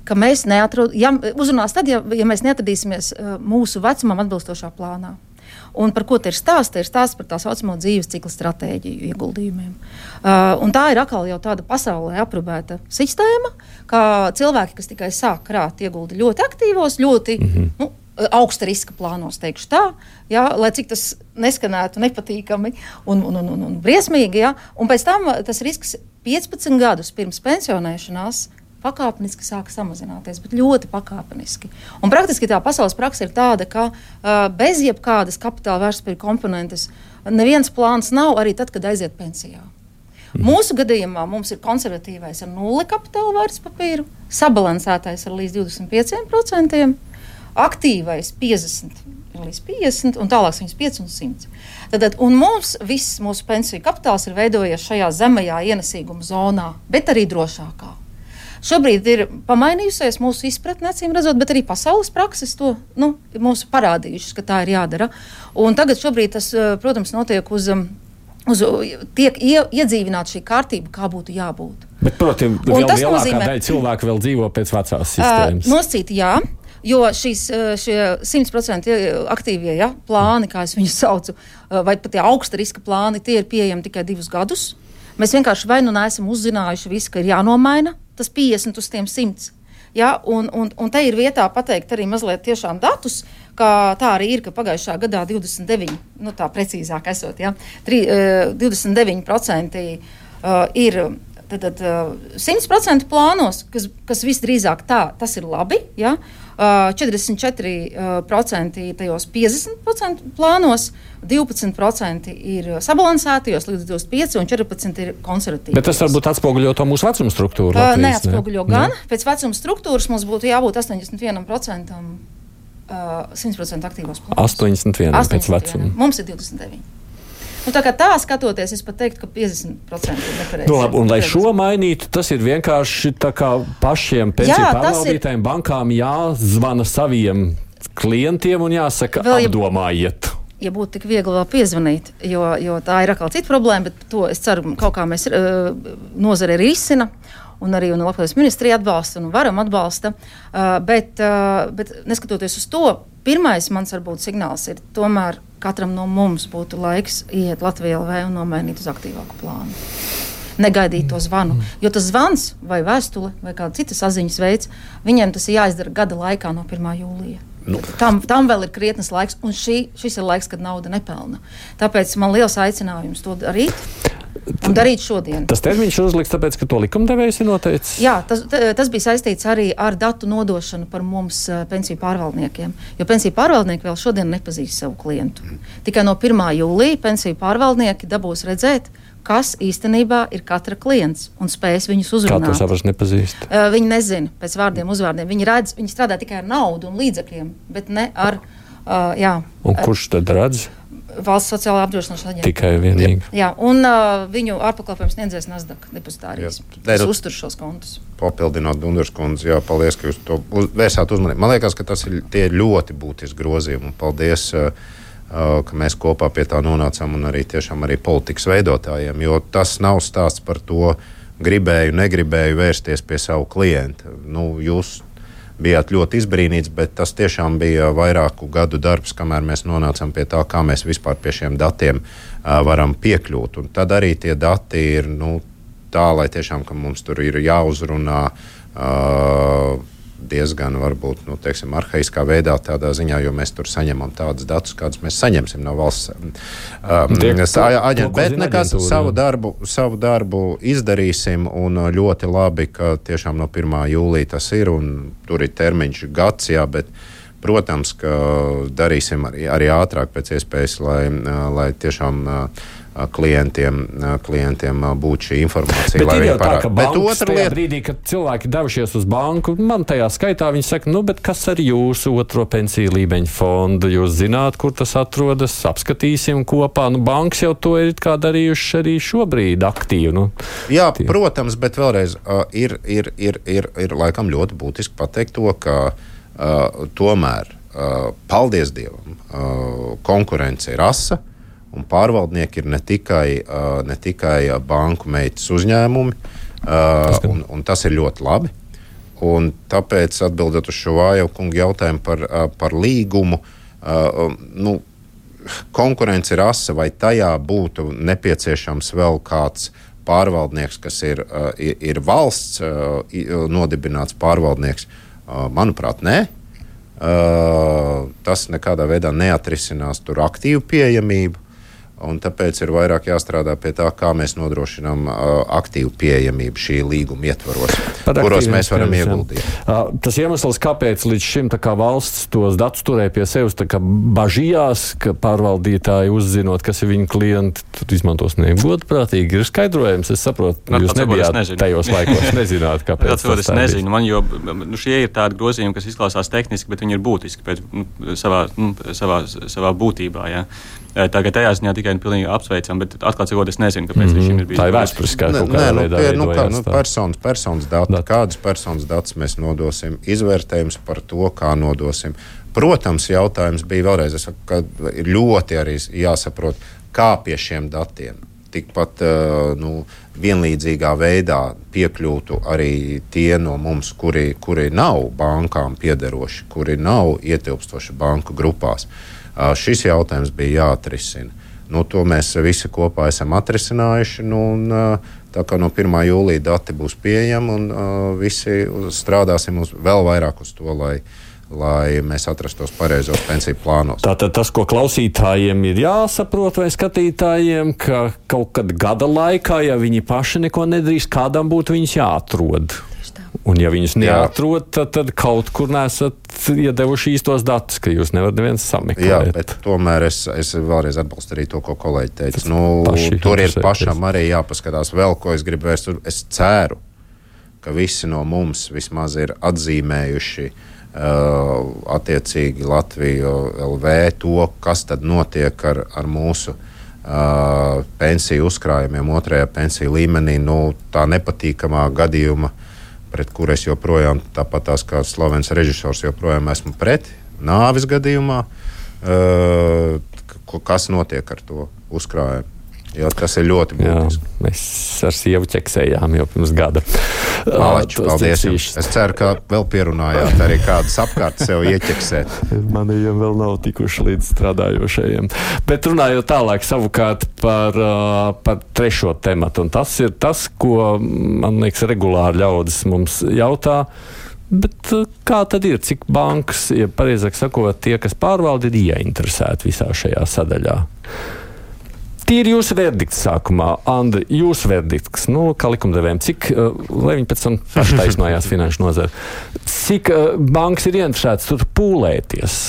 [SPEAKER 4] ka mēs neatrod, ja, uzrunās tad, ja, ja mēs neatradīsimies mūsu vecumam atbilstošā plānā. Un par ko te ir stāsts? Te ir stāsts par tā saucamo dzīves cikla stratēģiju ieguldījumiem. Uh, un tā ir atkal jau tāda pasaulē aprobēta sistēma, ka cilvēki, kas tikai sāk krāt, iegulda ļoti aktīvos, ļoti mm-hmm. nu, augsta riska plānos, teikšu tā, ja, lai cik tas neskanētu nepatīkami un, un, un, un, un briesmīgi. Ja, un pēc tam tas risks piecpadsmit gadus pirms pensionēšanās pakāpeniski sāka samazināties, bet ļoti pakāpeniski. Un praktiski tā pasaules praksa ir tāda, ka uh, bez jebkādas kapitāla vērtspapīra komponentes neviens plāns nav arī tad, kad aiziet pensijā. Mm. Mūsu gadījumā mums ir konservatīvais ar nulli kapitāla vērtspapīru, sabalansētais ar līdz divdesmit pieciem procentiem, aktīvais piecdesmit līdz piecdesmit un tālāk viņas pieci un simt. Tātad, un mums viss mūsu pensiju kapitāls ir veidojies šajā zemajā ienesīguma zonā, bet arī drošākā. Šobrīd ir pamainījusies mūsu izpratne, acīm redzot, bet arī pasaules prakses to nu, mūsu parādījušas, ka tā ir jādara. Un tagad šobrīd tas, protams, notiek uz, uz tiek ie, iedzīvināta šī kārtība, kā būtu jābūt.
[SPEAKER 2] Bet, protams, vēl lielākā nozīmē, daļa cilvēku vēl dzīvo pēc vecās sistēmas.
[SPEAKER 4] Uh, noscīti, jā. Jo šīs, šie simt procenti aktīvie ja, plāni, kā es viņus saucu, vai pat tie augsta riska plāni, tie ir pieejami tikai divus gadus. Mēs vienkārši vai nu neesam uzzinājuši visu, ka ir jānomaina tas piecdesmit uz tiem simts. Ja, un, un, un te ir vietā pateikt arī mazliet tiešām datus, ka tā arī ir, ka pagājušā gadā divdesmit deviņi, nu tā precīzāk esot, ja, tri, divdesmit deviņi procenti uh, ir tad, tad, uh, simt procenti plānos, kas, kas visdrīzāk tā, tas ir labi, ja. Uh, četrdesmit četri procenti tajos piecdesmit procenti plānos, divpadsmit procenti ir sabalansētajos līdz divdesmit pieci un četrpadsmit procenti ir konservatīvi.
[SPEAKER 2] Bet tas varbūt atspoguļo to mūsu vecuma struktūru?
[SPEAKER 4] Uh, neatspoguļo ne? gan. Ne. Pēc vecuma struktūras mums būtu jābūt astoņdesmit viens procents uh, simt procenti aktīvos plānos.
[SPEAKER 2] astoņdesmit viens pēc vecuma.
[SPEAKER 4] Mums ir divdesmit deviņi. Nu, tā kā tā skatoties, es pat teiktu, ka piecdesmit procenti ir nepareizi.
[SPEAKER 2] Nu, labi, un lai šo mainītu, tas ir vienkārši tā kā pašiem pensiju pārvaldītājiem, ir... bankām jāzvana saviem klientiem un jāsaka, Vēl, ja... apdomājiet.
[SPEAKER 4] Ja būtu tik viegli vēl piezvanīt, jo, jo tā ir atkal cita problēma, bet to es ceru, kaut kā mēs uh, nozare risina. Un arī un Labklājības ministrija atbalsta un varam atbalsta. Uh, bet, uh, bet neskatoties uz to, pirmais mans varbūt signāls ir tomēr katram no mums būtu laiks iet Latvijā L V un nomainīt uz aktīvāku plānu. Negaidīt to zvanu. Jo tas zvans vai vēstule vai kāda cita saziņas veids, viņiem tas ir jāizdara gada laikā no pirmā jūlija. Nu. Tam, tam vēl ir krietnes laiks, un šī, šis ir laiks, kad nauda nepelna. Tāpēc man liels aicinājums to darīt. Un darīt šodien.
[SPEAKER 2] Tas termiņš uzliks tāpēc, ka to likumdevējs ir noteicis?
[SPEAKER 4] Jā, tas, tas bija saistīts arī ar datu nodošanu par mums pensiju pārvaldniekiem. Jo pensiju pārvaldnieki vēl šodien nepazīst savu klientu. Tikai no pirmā jūlija pensiju pārvaldnieki dabūs redzēt, kas īstenībā ir katra klients un spēs viņus uzrunāt.
[SPEAKER 2] Kā to savas nepazīst?
[SPEAKER 4] Uh, viņi nezina pēc vārdiem, uzvārdiem. Viņi redz, viņi strādā tikai ar naudu un līdzekļiem, bet ne ar, uh, jā.
[SPEAKER 2] Un kurš tad redz?
[SPEAKER 4] Valsts sociālā apdrošināšanas aģentūra.
[SPEAKER 2] Tikai vienīgi.
[SPEAKER 4] Jā, un uh, viņu ārpakalpojums sniedzēs Nasdaq depozitārijas, kas uztur šos kontus.
[SPEAKER 3] Papildinot Dundars kundzi, jā, paldies, ka jūs to uz, vērsāt uzmanību. Man liekas, ka tas ir tie ļoti būtiski grozījumi. Un paldies, uh, uh, ka mēs kopā pie tā nonācām un arī tiešām arī politikas veidotājiem, jo tas nav stāsts par to gribēju, negribēju vērsties pie savu klientu. Nu, jūs bijāt ļoti izbrīnīts, bet tas tiešām bija vairāku gadu darbs, kamēr mēs nonācām pie tā, kā mēs vispār pie šiem datiem uh, varam piekļūt. Un tad arī tie dati ir nu, tā, lai tiešām, ka mums tur ir jāuzrunā uh, diezgan varbūt, nu, teiksim, arhaiskā veidā tādā ziņā, jo mēs tur saņemam tādus datus, kādus mēs saņemsim no valsts um, aģenta, bet nekas savu darbu, savu darbu izdarīsim un ļoti labi, ka tiešām no pirmā jūlija tas ir un tur ir termiņš gads, jā, bet protams, ka darīsim arī, arī ātrāk pēc iespējas, lai, lai tiešām klientiem, klientiem būtu šī informācija.
[SPEAKER 2] Bet ir jau tā, ka bankas tajā lieta... brīdī, kad cilvēki devušies uz banku, man tajā skaitā viņi saka, nu, bet kas ar jūsu otro pensiju līmeņu fondu? Jūs zināt, kur tas atrodas, apskatīsim kopā. Nu, bankas jau to ir kā darījuši arī šobrīd aktīvi. Nu,
[SPEAKER 3] Jā, tie. Protams, bet vēlreiz uh, ir, ir, ir, ir, ir laikam ļoti būtiski pateikt to, ka uh, tomēr, uh, paldies Dievam, uh, konkurence ir asa. Un pārvaldnieki ir ne tikai, uh, ne tikai banku meitas uzņēmumi, uh, un, un tas ir ļoti labi. Un tāpēc, atbildot uz šo Vājau kungu jautājumu par, par līgumu, nu, konkurence ir asa, vai tajā būtu nepieciešams vēl kāds pārvaldnieks, kas ir, ir valsts nodibināts pārvaldnieks? Manuprāt, nē. Tas nekādā veidā neatrisinās tur aktīvu pieejamību. Un tāpēc ir vairāk jāstrādā pie tā, kā mēs nodrošinām uh, aktīvu pieejamību šī līguma ietvaros, Par kuros mēs varam ieguldīt.
[SPEAKER 2] Uh, tas iemesls, kāpēc līdz šim tā kā valsts tos datus turēja pie sevis, tā kā bažījās, ka pārvaldītāji uzzinot, kas ir viņu klienti, tad izmantos negodprātīgi. Ir skaidrojums, es saprotu,
[SPEAKER 5] Man
[SPEAKER 2] jūs nebijāt tajos laikos, nezināt, kāpēc tas
[SPEAKER 5] es nezinu, man, jo nu, šie ir tādi grozījumi, kas izklausās tehniski, bet viņi ir būtiski pēc, nu, savā, nu, savā, savā būtībā, jā. Tagad tajā ziņā tikai pilnīgi apsveicam, bet atklāt sakot, es nezinu, kāpēc mm-hmm. šim ir bijis.
[SPEAKER 2] Tā ir vēsturiskā kaut kādā
[SPEAKER 3] nu,
[SPEAKER 2] veidā.
[SPEAKER 3] Nu, kā, nu, personas, personas dati, Dat. Kādas personas datus mēs nodosim, izvērtējums par to, kā nodosim. Protams, jautājums bija vēlreiz, es saku, ka ir ļoti arī jāsaprot, kā pie šiem datiem tikpat uh, nu, vienlīdzīgā veidā piekļūtu arī tie no mums, kuri, kuri nav bankām piederoši, kuri nav ietilpstoši banku grupās. Uh, šis jautājums bija jāatrisina. Nu, to mēs visi kopā esam atrisinājuši. Nu, un, uh, tā kā no pirmā jūlija dati būs pieejami, un uh, visi strādāsim uz, vēl vairāk uz to, lai, lai mēs atrastos pareizos pensiju plānos.
[SPEAKER 2] Tātad tas, ko klausītājiem ir jāsaprot, vai skatītājiem, ka kaut kad gada laikā, ja viņi paši neko nedarīs, kādam būtu viņus jāatrod. Un ja viņus neatrod, tad, tad kaut kur nesat iedevuši īstos datus, ka jūs nevarat neviens sameklēt.
[SPEAKER 3] Jā, bet tomēr es, es vēlreiz atbalstu arī to, ko kolēģi teica. Nu, tur ir pašam arī jāpaskatās vēl, ko es gribu vērst. Es ceru, ka visi no mums vismaz ir atzīmējuši uh, attiecīgi Latviju L V to, kas tad notiek ar, ar mūsu uh, pensiju uzkrājumiem otrajā pensiju līmenī. Nu, tā nepatīkamā gadījuma, pret kur es joprojām, tāpat tās kā slavens režisors, joprojām esmu pret nāves gadījumā, uh, kas notiek ar to uzkrājumu. Jo tas ir ļoti būtiski.
[SPEAKER 2] Jā, mēs ar sievu ķeksējām jau pirms gada.
[SPEAKER 3] Malači, paldies jums. Es ceru, ka vēl pierunājāt arī kādus apkārt sev ieķeksēt.
[SPEAKER 2] Manījiem vēl nav tikuši līdz strādājošajiem. Bet runājot tālāk savukārt par, par trešo tematu, un tas ir tas, ko, man liekas, regulāri ļaudis mums jautā. Bet kā tad ir, cik bankas, ja pareizāk sakot, tie, kas pārvalda, ir ieinteresēti visā šajā sadaļā? Tīri jūsu verdikts sākumā, Andri, jūsu verdikts, nu, kā likumdevējiem, cik, uh, lai viņi pēc tam paši taisnojās finanšu nozari, cik uh, bankas ir ieinteresētas tur pūlēties,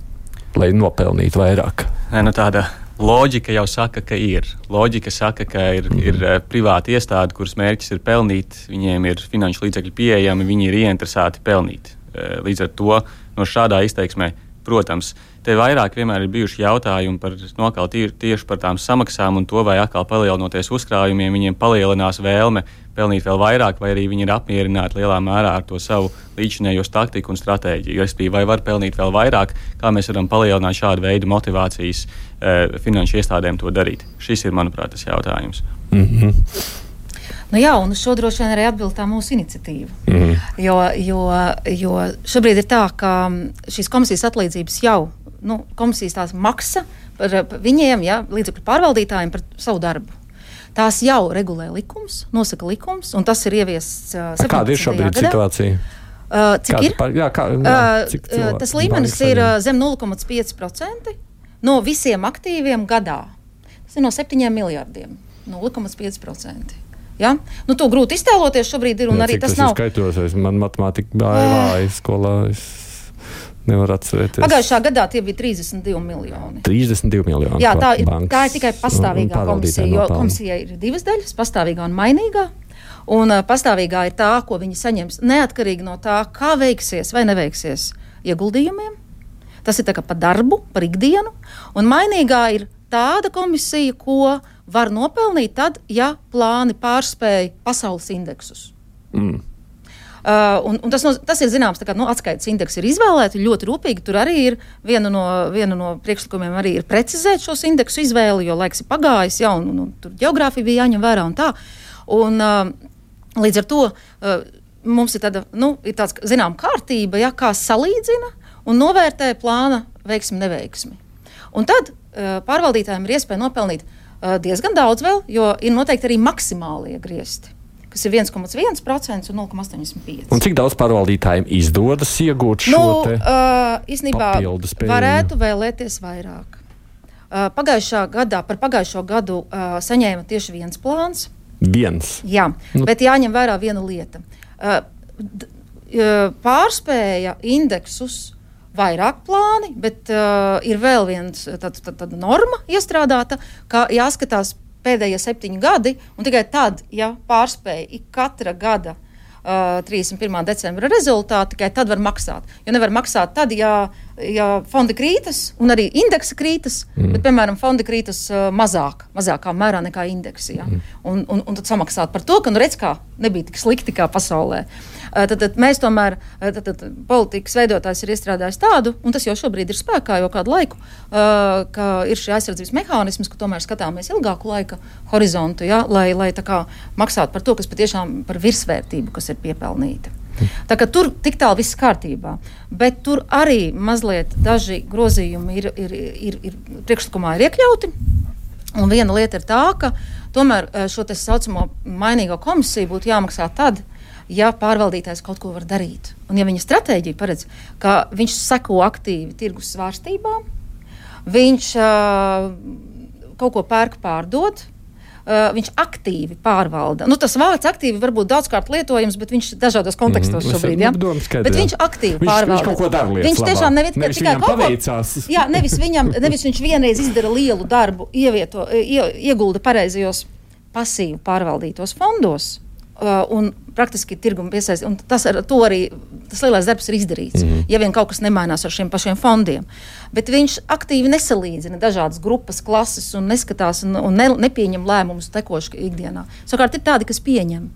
[SPEAKER 2] lai nopelnītu vairāk?
[SPEAKER 5] Nē, nu tāda loģika jau saka, ka ir. Loģika saka, ka ir, mm. ir uh, privāti iestādi, kuras mērķis ir pelnīt, viņiem ir finanšu līdzekļi pieejami, viņi ir ieinteresēti pelnīt. Uh, līdz ar to no šādā izteiksmē, protams, te vairāk vienmēr ir bijuši jautājumi par nokal tieši par tām samaksām un to, vai atkal palielinoties uzkrājumiem, viņiem palielinās vēlme pelnīt vēl vairāk, vai arī viņi ir apmierināti lielā mērā ar to savu līdzinējos taktiku un stratēģiju. Respektīvi, vai var pelnīt vēl vairāk, kā mēs varam palielināt šādu veidu motivācijas e, finanšu iestādēm to darīt. Šis ir, manuprāt, tas jautājums.
[SPEAKER 2] Mm-hmm.
[SPEAKER 4] Nu jā, un uz šo droši vien arī atbild tā mūsu iniciatīva.
[SPEAKER 2] Mm.
[SPEAKER 4] Jo, jo, jo šobrīd ir tā, ka šīs komisijas atlīdzības jau, nu, komisijas tās maksa par, par viņiem, ja, līdzekļu pārvaldītājiem par savu darbu. Tās jau regulē likums, nosaka likums, un tas ir ieviests uh, septiņpadsmitajā gadā.
[SPEAKER 2] Kāda ir šobrīd situācija?
[SPEAKER 4] Uh, cik
[SPEAKER 2] Kāda
[SPEAKER 4] ir?
[SPEAKER 2] Par, jā, kā, jā, cik
[SPEAKER 4] uh, tas līmenis ir uh, zem nulle komats pieci procenti no visiem aktīviem gadā. Tas ir no septiņiem miljardiem. nulle komats pieci procenti. Ja? Nu, to grūti iztēloties šobrīd ir, un jā, arī tas, tas nav.
[SPEAKER 2] Skaitos, man matemātika bāja vāja skolā, es nevaru atcerēties.
[SPEAKER 4] Pagājušā gadā tie bija trīsdesmit divi miljoni.
[SPEAKER 2] trīsdesmit divi miljoni.
[SPEAKER 4] Jā, tā ir,
[SPEAKER 2] bankas,
[SPEAKER 4] tā ir tikai pastāvīgā komisija, jo komisija ir divas daļas, pastāvīgā un mainīgā. Un uh, pastāvīgā ir tā, ko viņi saņems neatkarīgi no tā, kā veiksies vai neveiksies ieguldījumiem. Tas ir tā kā par darbu, par ikdienu. Un mainīgā ir tāda komisija, ko var nopelnīt tad, ja plāni pārspēj pasaules indeksus.
[SPEAKER 2] Mm.
[SPEAKER 4] Uh, un, un tas, no, tas ir zināms, tā kā nu, atskaites indeks ir izvēlēti ļoti rūpīgi. Tur arī ir viena no, viena no priekšlikumiem arī ir precizēt šos indeksu izvēli, jo laiks ir pagājis, ja, un, un, un tur geogrāfija bija jāņem vērā un tā. Un, uh, līdz ar to uh, mums ir tāda, nu, ir tāds, zinām, kārtība, ja, kā salīdzina un novērtē plāna veiksmi, neveiksmi. Un tad uh, pārvaldītājiem ir iespēja nopelnīt uh, diezgan daudz vēl, jo ir noteikti arī maksimālie griezti, kas ir viens komats viens procents un nulle komats astoņdesmit pieci.
[SPEAKER 2] Un cik daudz pārvaldītājiem izdodas iegūt šo
[SPEAKER 4] nu,
[SPEAKER 2] te
[SPEAKER 4] uh, īstenībā
[SPEAKER 2] papildus peļņu?
[SPEAKER 4] Varētu vēlēties vairāk. Uh, pagājušā gadā, par pagājušo gadu uh, saņēma tieši viens plāns.
[SPEAKER 2] Viens?
[SPEAKER 4] Jā, nu. Bet jāņem vērā viena lieta. Uh, d, uh, pārspēja indeksus vairāk plāni, bet uh, ir vēl viens tāda tā, tā norma iestrādāta, ka jāskatās pēdējie septiņi gadi, un tikai tad, ja pārspēja ik katra gada uh, trīsdesmit pirmā decembra rezultātu, tikai tad var maksāt. Jo nevar maksāt tad, ja, ja fondi krītas, un arī indeksi krītas, mm. bet, piemēram, fondi krītas uh, mazāk, mazākā mērā nekā indeksi. Ja? Mm. Un, un, un tad samaksāt par to, ka, nu, redz, kā nebija tik slikti kā pasaulē. Uh, tad, tad mēs tomēr, uh, tad, tad politikas veidotājs ir iestrādājis tādu, un tas jau šobrīd ir spēkā jau kādu laiku, uh, ka ir šī aizsardzības mehānisms, ka tomēr skatāmies ilgāku laika horizontu, ja, lai, lai tā kā maksātu par to, kas patiešām par virsvērtību, kas ir piepelnīta. Tā kā tur tik tālu viss kārtībā, bet tur arī mazliet daži grozījumi ir, ir, ir, ir priekšlikumā ir iekļauti. Un viena lieta ir tā, ka tomēr šo te saucamo mainīgo komisiju būtu jāmaksā tad, ja pārvaldītājs kaut ko var darīt. Un ja viņa stratēģija paredz, ka viņš seko aktīvi tirgus svārstībām, viņš uh, kaut ko pērk pārdod, uh, viņš aktīvi pārvalda. Nu, tas vārds aktīvi varbūt daudzkārt lietojams, bet viņš dažādos kontekstos mm, šobrīd, ja? Skaidri, bet viņš aktīvi viņš, pārvalda. Viņš kaut ko dara lietas viņš tiešām nevis, nevis tikai kaut ko, jā, nevis viņam, nevis viņš vienreiz izdara lielu darbu, ievieto, ie, iegulda pareizajos pasīvi pārvaldītos fondos, Uh, un praktiski tirgumu piesaist. Un tas, ar, to arī, tas lielais darbs ir izdarīts, mm-hmm. ja vien kaut kas nemainās ar šiem pašiem fondiem. Bet viņš aktīvi nesalīdzina dažādas grupas, klases un neskatās un, un ne, nepieņem lēmumus tekoši ikdienā. Savukārt ir tādi, kas pieņem.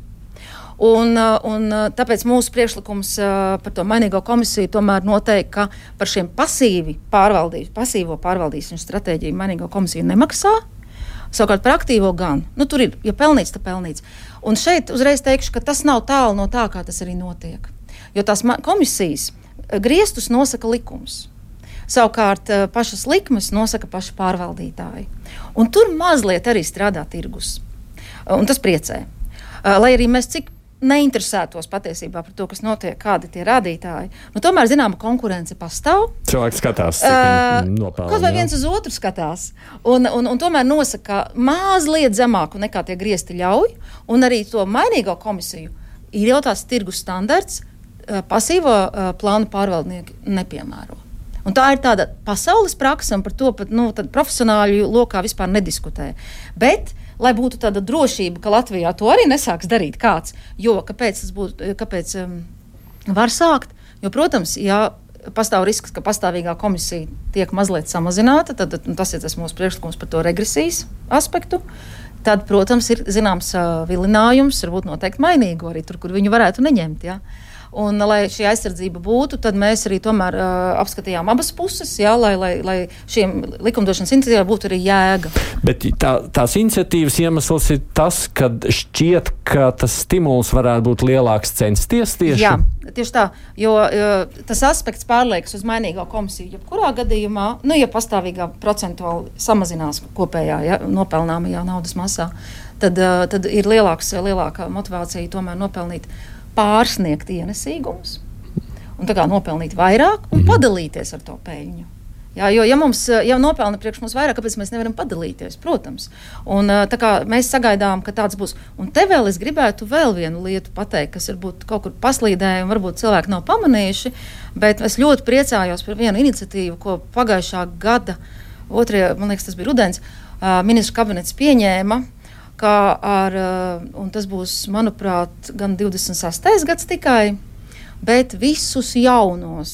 [SPEAKER 4] Un, un tāpēc mūsu priekšlikums par to mainīgo komisiju tomēr noteikti, ka par šiem pasīvi pārvaldīs, pasīvo pārvaldīšanas stratēģiju mainīgo komisiju nemaksā. Savukārt par aktīvo gan. Nu, tur ir, ja pelnīts, tad pelnīts. Un šeit uzreiz teikšu, ka tas nav tālu no tā, kā tas arī notiek. Jo tās komisijas griestus nosaka likums. Savukārt pašas likmes nosaka paši pārvaldītāji. Un tur mazliet arī strādā tirgus. Un tas priecē. Lai arī mēs cik neinteresētos patiesībā par to, kas notiek, kādi tie rādītāji. Nu, tomēr, zināma, konkurence pastāv.
[SPEAKER 2] Cilvēks skatās, cik nopelna.
[SPEAKER 4] Kaut vai viens uz otru skatās. Un, un, un tomēr nosaka mazliet zemāku nekā tie griezti ļauj. Un arī to mainīgo komisiju ir jau tās tirgus standarts, pasīvo plānu pārvaldnieki nepiemēro. Un tā ir tāda pasaules praksa, un par to pat, nu, profesionāļu lokā vispār nediskutē. Bet lai būtu tāda drošība, ka Latvijā to arī nesāks darīt kāds, jo kāpēc tas būtu, kāpēc um, var sākt, jo, protams, ja pastāv risks, ka pastāvīgā komisija tiek mazliet samazināta, tad, tad tas ir tas mūsu priekšlikums par to regresijas aspektu, tad, protams, ir zināms uh, vilinājums, varbūt noteikti mainīgo arī tur, kur viņu varētu neņemt, ja. Un, lai šī aizsardzība būtu, tad mēs arī tomēr uh, apskatījām abas puses, jā, lai, lai, lai šiem likumdošanas iniciatīvām būtu arī jēga.
[SPEAKER 2] Bet tā, tās iniciatīvas iemesls ir tas, ka šķiet, ka tas stimuls varētu būt lielāks censties tieši?
[SPEAKER 4] Jā, tieši tā, jo uh, tas aspekts pārliekas uz mainīgo komisiju. Jebkurā gadījumā, nu, ja pastāvīgā procentuāli samazinās kopējā, ja, nopelnāmajā naudas masā, tad, uh, tad ir lielāks, lielāka motivācija tomēr nopelnīt pārsniegt ienesīgumus un tā kā nopelnīt vairāk un mm-hmm. padalīties ar to peļņu. Jā, jo ja mums jau nopelna priekš mums vairāk, kāpēc mēs nevaram padalīties, protams. Un tā kā mēs sagaidām, ka tāds būs. Un te vēl es gribētu vēl vienu lietu pateikt, kas varbūt kaut kur paslīdēja un varbūt cilvēki nav pamanījuši, bet es ļoti priecājos par vienu iniciatīvu, ko pagājušā gada, otrie, man liekas, tas bija rudens, ministru kabinets pieņēma, kā ar, un tas būs, manuprāt, gan divdesmit sastais gads tikai, bet visus jaunos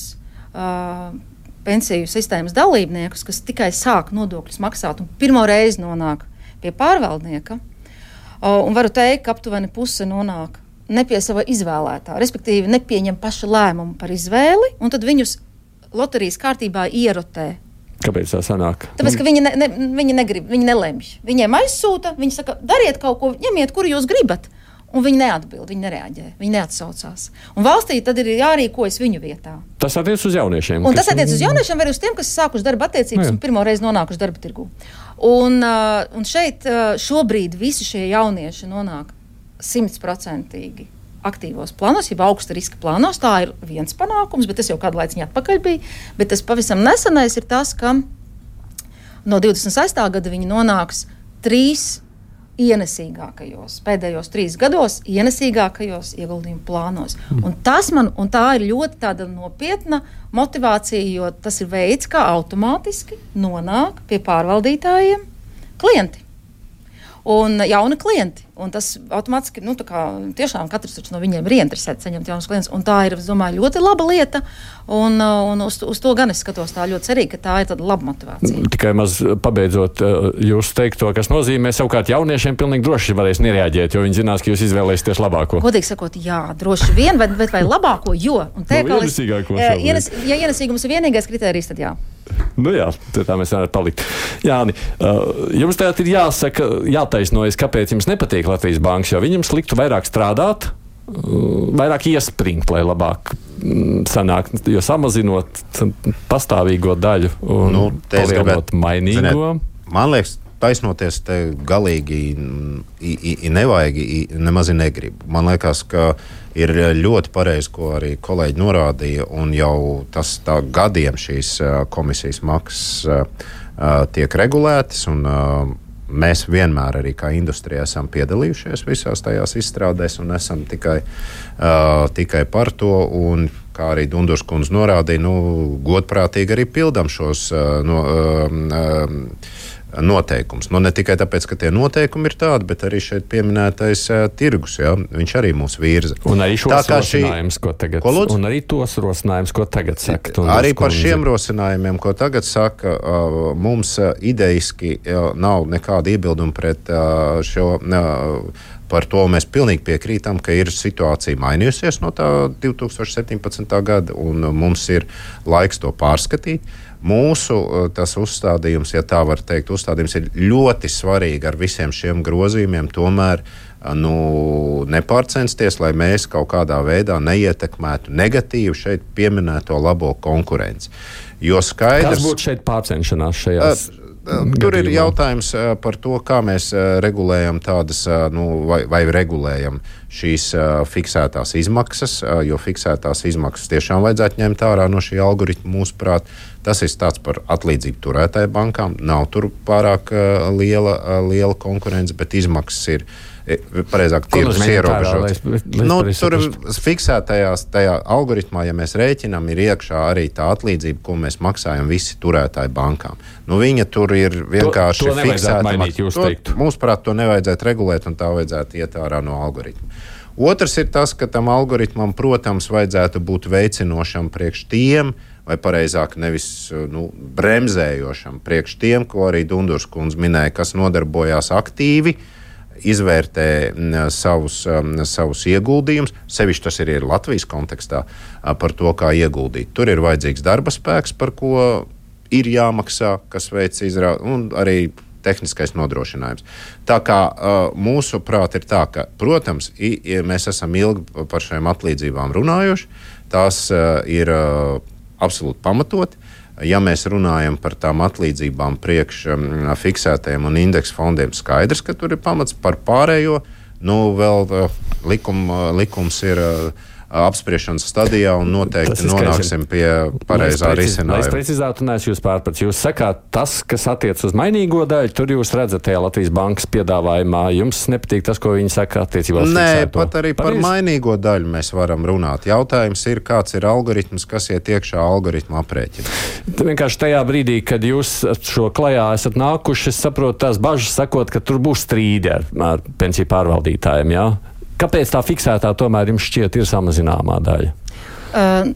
[SPEAKER 4] uh, pensiju sistēmas dalībniekus, kas tikai sāk nodokļus maksāt un pirmo reizi nonāk pie pārvaldnieka, uh, un varu teikt, ka aptuveni puse nonāk ne pie sava izvēlētā, respektīvi nepieņem paša lēmumu par izvēli, un tad viņus loterijas kārtībā ierotē.
[SPEAKER 2] Kāpēc tā sanāk?
[SPEAKER 4] Tāpēc, ka viņi, ne, ne, viņi negrib, viņi nelemj. Viņiem aizsūta, viņi saka, dariet kaut ko, ņemiet, kuru jūs gribat. Un viņi neatbild, viņi nereaģē, viņi neatsaucās. Un valstī tad ir jārīkojas viņu vietā.
[SPEAKER 2] Tas attiec uz jauniešiem.
[SPEAKER 4] Un tas attiec uz jauniešiem, vai uz tiem, kas sākuši darba attiecības un pirmo reizi nonākuši darba tirgū. Un, uh, un šeit uh, šobrīd visi šie jaunieši nonāk simtprocentīgi aktīvos plānos, jau augsta riska plānos. Tā ir viens panākums, bet tas jau kādu laiciņu atpakaļ bija. Bet tas pavisam nesenais ir tas, ka no divdesmit sestā gada viņi nonāks trīs ienesīgākajos, pēdējos trīs gados ienesīgākajos ieguldījumu plānos. Mm. Un tas man, un tā ir ļoti tāda nopietna motivācija, jo tas ir veids, kā automātiski nonāk pie pārvaldītājiem klienti. Un jauni klienti. Un tas automātiski, nu, tā kā tiešām katrs no viņiem ir ieinteresēts saņemt jaunus klientus. Un tā ir, es domāju, ļoti laba lieta. Un, un uz, uz to gan es skatos tā ļoti cerīgi, ka tā ir tāda laba motivācija.
[SPEAKER 2] Tikai maz pabeidzot jūs teikto, kas nozīmē, savukārt jauniešiem pilnīgi droši varēs nereaģēt, jo viņi zinās, ka jūs izvēlēsieties labāko.
[SPEAKER 4] Godīgi sakot, jā, droši vien, bet, bet vai labāko, jo. Un te,
[SPEAKER 2] no,
[SPEAKER 4] es, ienes, ja ienesīgums ir vienīgais kritērijs, tad jā.
[SPEAKER 2] Nu jā, tā mēs varam palikt. Jāni, jums tagad ir jāsaka, jātaisnojas, kāpēc jums nepatīk Latvijas bankas, jo viņam sliktu vairāk strādāt, vairāk iespringt, lai labāk sanāk, jo samazinot pastāvīgo daļu un nu, palielinot mainīgo.
[SPEAKER 3] Ziniet, man liekas, taisnoties te galīgi i, i, i nevajag, i, nemaz negribu. Man liekas, ka ir ļoti pareizi, ko arī kolēģi norādīja, un jau tas tā gadiem šīs komisijas maksas uh, tiek regulētas, un uh, mēs vienmēr arī kā industrija esam piedalījušies visās tajās izstrādēs, un esam tikai, uh, tikai par to, un kā arī Dundurs kundze norādīja, nu, godprātīgi arī pildam šos uh, no, uh, uh, noteikums. Nu, ne tikai tāpēc, ka tie noteikumi ir tādi, bet arī šeit pieminētais uh, tirgus, ja? Viņš arī mūs virza.
[SPEAKER 2] Un arī šos rosinājums, ko tagad, ko un arī tos rosinājums, ko tagad saka.
[SPEAKER 3] Arī par šiem rosinājumiem, ko tagad saka, uh, mums uh, ideiski uh, nav nekāda iebilduma pret uh, šo. Uh, Par to mēs pilnīgi piekrītam, ka ir situācija mainījusies no tā divi tūkstoši septiņpadsmitā gada, un mums ir laiks to pārskatīt. Mūsu tas uzstādījums, ja tā var teikt, uzstādījums ir ļoti svarīgi ar visiem šiem grozījumiem, tomēr nu, nepārcensties, lai mēs kaut kādā veidā neietekmētu negatīvi šeit pieminēto labo konkurenci. Jo skaidrs,
[SPEAKER 2] kas būtu šeit pārcenšanās šajās?
[SPEAKER 3] Uh, Tur ir jautājums par to, kā mēs regulējam tādas, nu, vai, vai regulējam šīs fiksētās izmaksas, jo fiksētās izmaksas tiešām vajadzētu ņemt ārā no šī algoritma mūsuprāt. Tas ir tāds par atlīdzību turētāju bankām. Nav tur pārāk liela, liela konkurence, bet izmaksas ir pareizāk tirgus ierobežots. Nu, tur fiksētajās tajā algoritmā, ja mēs rēķinām, ir iekšā arī tā atlīdzība, ko mēs maksājam visi turētāju bankām. Nu, viņa tur ir vienkārši
[SPEAKER 2] to, to
[SPEAKER 3] fiksēta.
[SPEAKER 2] Mainīt, to,
[SPEAKER 3] mūsuprāt, to nevajadzētu regulēt, un tā vajadzētu iet ārā no algoritma. Otrs ir tas, ka tam algoritmam, protams, vajadzētu būt veicinošam priekš tiem, vai pareizāk nevis nu, bremzējošam priekš tiem, ko arī Dundurs kundze minēja, kas nodarbojās aktīvi, izvērtē savus, savus ieguldījumus. Sevišķi tas ir, ir Latvijas kontekstā par to, kā ieguldīt. Tur ir vajadzīgs darba spēks, par ko ir jāmaksā, kas veic izrādi, un arī tehniskais nodrošinājums. Tā kā mūsu prāt ir tā, ka, protams, mēs esam ilgi par šiem atlīdzībām runājuši. Tās ir absolūti pamatoti. Ja mēs runājam par tām atlīdzībām priekš um, fiksētajiem un indeksu fondiem, skaidrs, ka tur ir pamats. Par pārējo. Nu, vēl uh, likum, uh, likums ir uh, apspriešanas stadijā, un noteikti nonāksim pie pareizā risinājuma.
[SPEAKER 2] Lai es precizētu, un es jūs pārpratu, jūs sakāt, tas, kas attiec uz mainīgo daļu, tur jūs redzat tajā Latvijas bankas piedāvājumā, jums nepatīk tas, ko viņi saka attiecībā uz fiksēto?
[SPEAKER 3] Nē, pat arī par Pareiz? mainīgo daļu mēs varam runāt. Jautājums ir, kāds ir algoritms, kas iet iekšā algoritmu aprēķina.
[SPEAKER 2] Vienkārši tajā brīdī, kad jūs šo klajā esat nākuši, es saprotu tās bažas sakot, ka tur būs strīdi ar, ar pensiju pārvaldītājiem, jā? Kāpēc tā fiksētā tomēr jums šķiet ir samazināmā daļa?
[SPEAKER 4] Uh,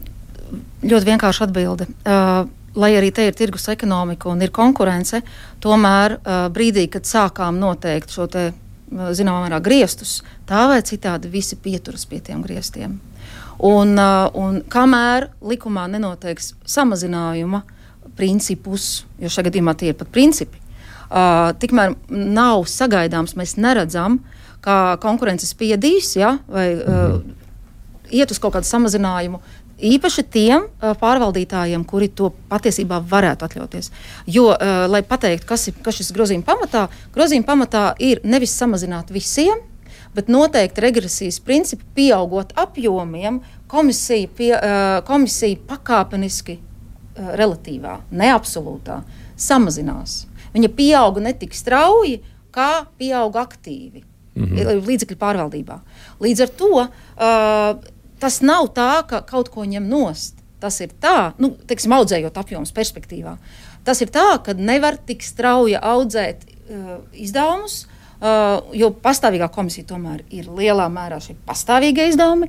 [SPEAKER 4] ļoti vienkārši atbilde. Uh, lai arī te ir tirgus ekonomika un ir konkurence, tomēr uh, brīdī, kad sākām noteikt šo te, uh, zināmā mērā, griestus, tā vai citādi visi pieturas pie tiem griestiem. Un, uh, un kamēr likumā nenoteiks samazinājuma principus, jo šajā gadījumā tie ir pat principi, uh, tikmēr nav sagaidāms, mēs neredzam, kā konkurences spiedīs, ja, vai uh, iet uz kaut kādu samazinājumu. Īpaši tiem uh, pārvaldītājiem, kuri to patiesībā varētu atļauties. Jo, uh, lai pateiktu, kas ir kas šis grozījuma pamatā, grozījuma pamatā ir nevis samazināt visiem, bet noteikti regresijas principi pieaugot apjomiem, komisija, pie, uh, komisija pakāpeniski uh, relatīvā, ne absolūtā, samazinās. Viņa pieauga ne tik strauji, kā pieauga aktīvi. Mm-hmm. Līdzekļu pārvaldībā. Līdz ar to uh, tas nav tā, ka kaut ko ņem nost. Tas ir tā, nu, teiksim, audzējot apjomus perspektīvā. Tas ir tā, ka nevar tik strauji audzēt uh, izdevumus, uh, jo pastāvīgā komisija tomēr ir lielā mērā šie pastāvīgie izdevumi.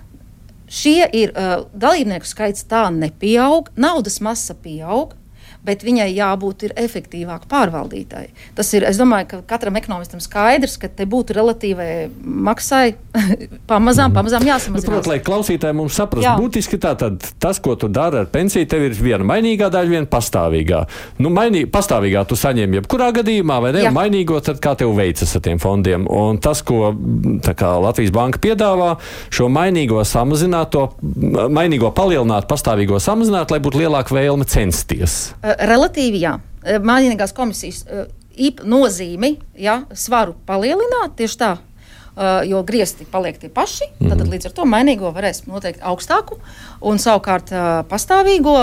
[SPEAKER 4] Šie ir uh, dalībnieku skaits tā nepieaug, naudas masa pieaug, bet viņai jābūt ir efektīvāk pārvaldītāji. Tas ir, es domāju, ka katram ekonomistam skaidrs, ka te būtu relatīvai maksai pamazām, pamazām jāsamazinās.
[SPEAKER 2] Nu, prot, lai klausītāji mums saprast, Jā. būtiski tātad tas, ko tu dari ar pensiju, tev ir viena mainīgā daļa, viena pastāvīgā. Nu, mainī, pastāvīgā tu saņem jebkurā gadījumā, vai ne? Jā. Mainīgo, tad kā tev veicas ar tiem fondiem. Un tas, ko tā kā Latvijas Banka piedāvā, šo mainīgo samazināt, to mainīgo palielināt, pastāvīgo samazināt, lai būtu lielāka vēlme censties.
[SPEAKER 4] Relatīvi, jā. Mainīgās komisijas īpa nozīmi, jā, svaru palielināt tieši tā, jo griezti paliek tie paši, mm-hmm. tad līdz ar to mainīgo varēs noteikt augstāku un savukārt pastāvīgo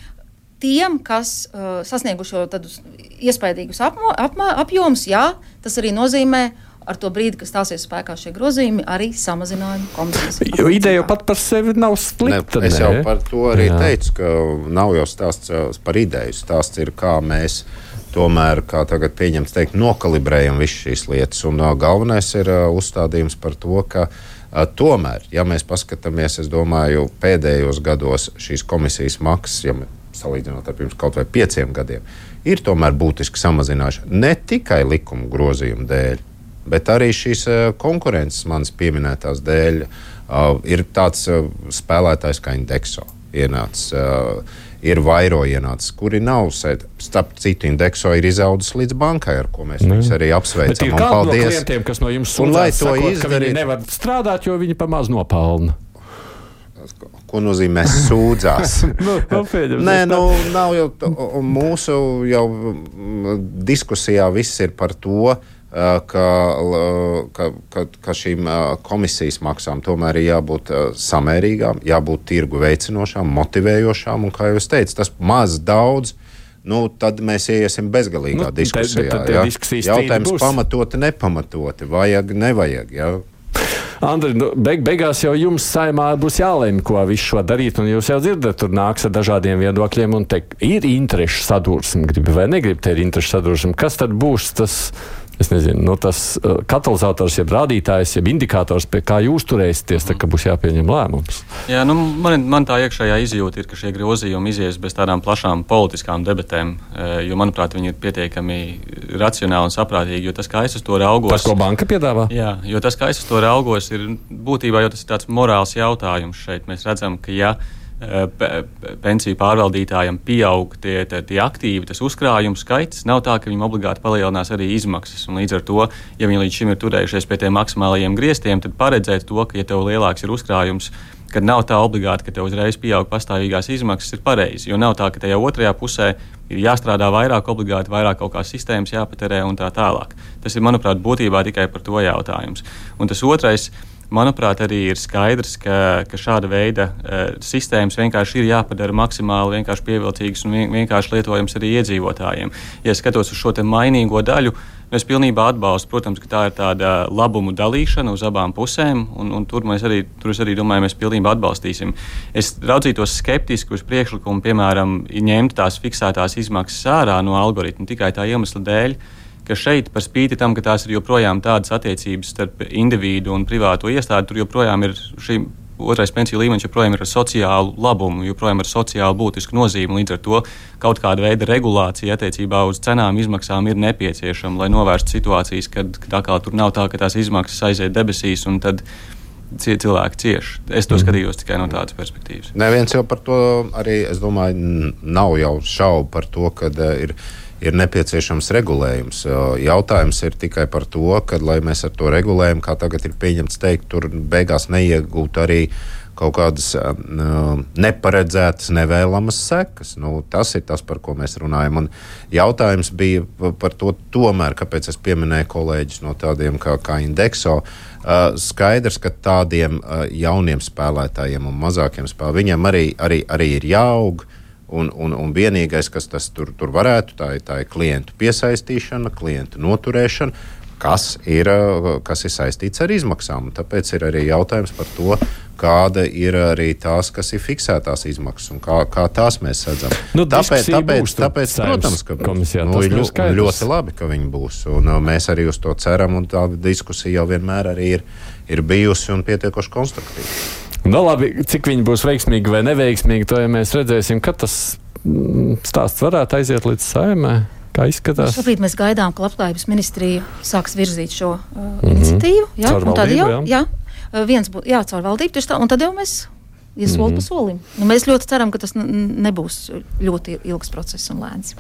[SPEAKER 4] tiem, kas sasniegušo tādus iespaidīgus apmo, apmā, apjomus, jā, tas arī nozīmē ar to brīdi, kas stāsies spēkā šie grozījumi, arī samazinājumu komisijas.
[SPEAKER 2] Jo ideja jau pat par sevi nav slikta.
[SPEAKER 3] Ne, es jau par to arī Jā. teicu, ka nav jau stāsts par ideju. Stāsts ir, kā mēs tomēr, kā tagad pieņemts teikt, nokalibrējam visu šīs lietas. Un uh, galvenais ir uh, uzstādījums par to, ka uh, tomēr, ja mēs paskatāmies, es domāju, pēdējos gados šīs komisijas maksas, ja salīdzinot ar pirms kaut vai pieciem gadiem, ir tomēr būtiski samazināšana. Ne tikai likuma grozījumu dēļ, bet arī šīs uh, konkurences manas pieminētās dēļ uh, ir tāds uh, spēlētājs kā Indexo ienācis, uh, ir Vairo ienācis, kuri nav, starp citu, Indexo ir izaudzis līdz bankai, ar ko mēs viņus arī apsveicam.
[SPEAKER 2] Bet ir kādi no klientiem, kas no jums sūdzās, sakot, izdarīt, ka viņi nevar strādāt, jo viņi pamaz nopelna?
[SPEAKER 3] Ko nozīmē sūdzās?
[SPEAKER 2] nu, pieņems,
[SPEAKER 3] Nē, nu, nav jau mūsu jau diskusijā viss ir par to, Ka, ka, ka, ka šīm komisijas maksām tomēr ir jābūt samērīgām, jābūt tirgu veicinošām, motivējošām, un, kā jau es teicu, tas maz daudz, nu, tad mēs iesim bezgalīgā nu, diskusijā.
[SPEAKER 2] Te, te, te
[SPEAKER 3] Jautājums pamatoti, nepamatoti, vajag, nevajag, jā.
[SPEAKER 2] Andri, nu, beig, beigās jau jums saimā būs jālemj, ko visu šo darīt, un jūs jau dzirdat, tur nāks ar dažādiem viedokļiem, un te ir interešu sadursme, gribi vai negribi, te ir interešu sadursme. Kas tad būs tas? Es nezinu, nu, tas uh, katalizators, jeb rādītājs, jeb indikators, pie kā jūs turēsieties, tad, ka būs jāpieņem lēmums.
[SPEAKER 5] Jā, nu, man, man tā iekšējā izjūta ir, ka šie grozījumi izies bez tādām plašām politiskām debatēm, jo, manuprāt, viņi ir pietiekami racionāli un saprātīgi, jo tas, kā es uz to raugos...
[SPEAKER 2] Tas, ko banka piedāvā?
[SPEAKER 5] Jā, jo tas, kā es uz to raugos, ir būtībā jau tas ir tāds morāls jautājums šeit. Mēs redzam, ka ja pensiju pārvaldītājiem pieaug tie, tie, tie aktīvi, tas uzkrājumu skaits, nav tā, ka viņiem obligāti palielinās arī izmaksas. Un līdz ar to, ja viņi līdz šim ir turējušies pie tiem maksimālajiem griestiem, tad paredzēt to, ka, ja tev lielāks ir uzkrājums, kad nav tā obligāti, ka tev uzreiz pieaug pastāvīgās izmaksas, ir pareizi. Jo nav tā, ka tajā otrajā pusē ir jāstrādā vairāk obligāti, vairāk kaut kā sistēmas jāpaterē un tā tālāk. Tas ir, manuprāt, būtībā tikai par to jautājums. Un tas otrais, manuprāt, arī ir skaidrs, ka, ka šāda veida uh, sistēmas vienkārši ir jāpadara maksimāli vienkārši pievilcīgas un vien, vienkārši lietojams arī iedzīvotājiem. Ja skatos uz šo te mainīgo daļu, es pilnībā atbalstu, protams, ka tā ir tāda labumu dalīšana uz abām pusēm, un, un tur mēs arī, tur es arī domāju, mēs pilnībā atbalstīsim. Es raudzītos skeptiski uz priekšlikumu, piemēram, ņemt tās fiksētās izmaksas ārā no algoritmu tikai tā iemesla dēļ, ka šeit, par spīti tam, ka tās ir joprojām tādas attiecības starp individu un privāto iestādi, tur joprojām ir šī otrais pensiju līmenis, joprojām ir ar sociālu labumu, joprojām ir sociāli būtisku nozīmi. Līdz ar to kaut kāda veida regulācija attiecībā uz cenām, izmaksām ir nepieciešama, lai novērstu situācijas, kad, kad atkal tur nav tā, ka tās izmaksas aiziet debesīs un tad cilvēki cieš. Es to skatījos tikai no tādas perspektīvas.
[SPEAKER 3] Neviens jau par to arī, es domāju, nav jau šaubu par to, kad uh, ir ir nepieciešams regulējums. Jautājums ir tikai par to, ka, lai mēs ar to regulējumu, kā tagad ir pieņemts teikt, tur beigās neiegūtu arī kaut kādas uh, neparedzētas, nevēlamas sekas. Nu, tas ir tas, par ko mēs runājam. Un jautājums bija par to tomēr, kāpēc es pieminēju kolēģis no tādiem kā, kā Indexo. Uh, skaidrs, ka tādiem uh, jauniem spēlētājiem un mazākiem spēlētājiem, viņiem arī, arī, arī ir jāaug. Un, un, un vienīgais, kas tas tur, tur varētu, tā ir, tā ir klientu piesaistīšana, klientu noturēšana, kas ir, kas ir saistīts ar izmaksām. Tāpēc ir arī jautājums par to, kāda ir arī tās, kas ir fiksētās izmaksas un kā, kā tās mēs redzam.
[SPEAKER 2] Nu,
[SPEAKER 3] tāpēc, tāpēc, tāpēc protams, ka
[SPEAKER 2] komisijā,
[SPEAKER 3] nu, ir ļo, ļoti labi, ka viņi būs. Un mēs arī uz to ceram, un tā diskusija jau vienmēr arī ir, ir bijusi un pietiekoši konstruktīva.
[SPEAKER 2] Nu, labi, cik viņi būs veiksmīgi vai neveiksmīgi, to ja mēs redzēsim, kad tas stāsts varētu aiziet līdz Saeimai. Kā izskatās?
[SPEAKER 4] Šobrīd mēs gaidām, ka Labklājības ministrija sāks virzīt šo uh, mm-hmm. iniciatīvu. Jā,
[SPEAKER 2] caur
[SPEAKER 4] un tad
[SPEAKER 2] valdību,
[SPEAKER 4] jau,
[SPEAKER 2] jā.
[SPEAKER 4] jā, viens būs, jā, caur valdību, tieši tā, un tad jau mēs ies soli
[SPEAKER 2] mm-hmm.
[SPEAKER 4] pa solim. Nu, mēs ļoti ceram, ka tas n- nebūs ļoti ilgs process un lēns.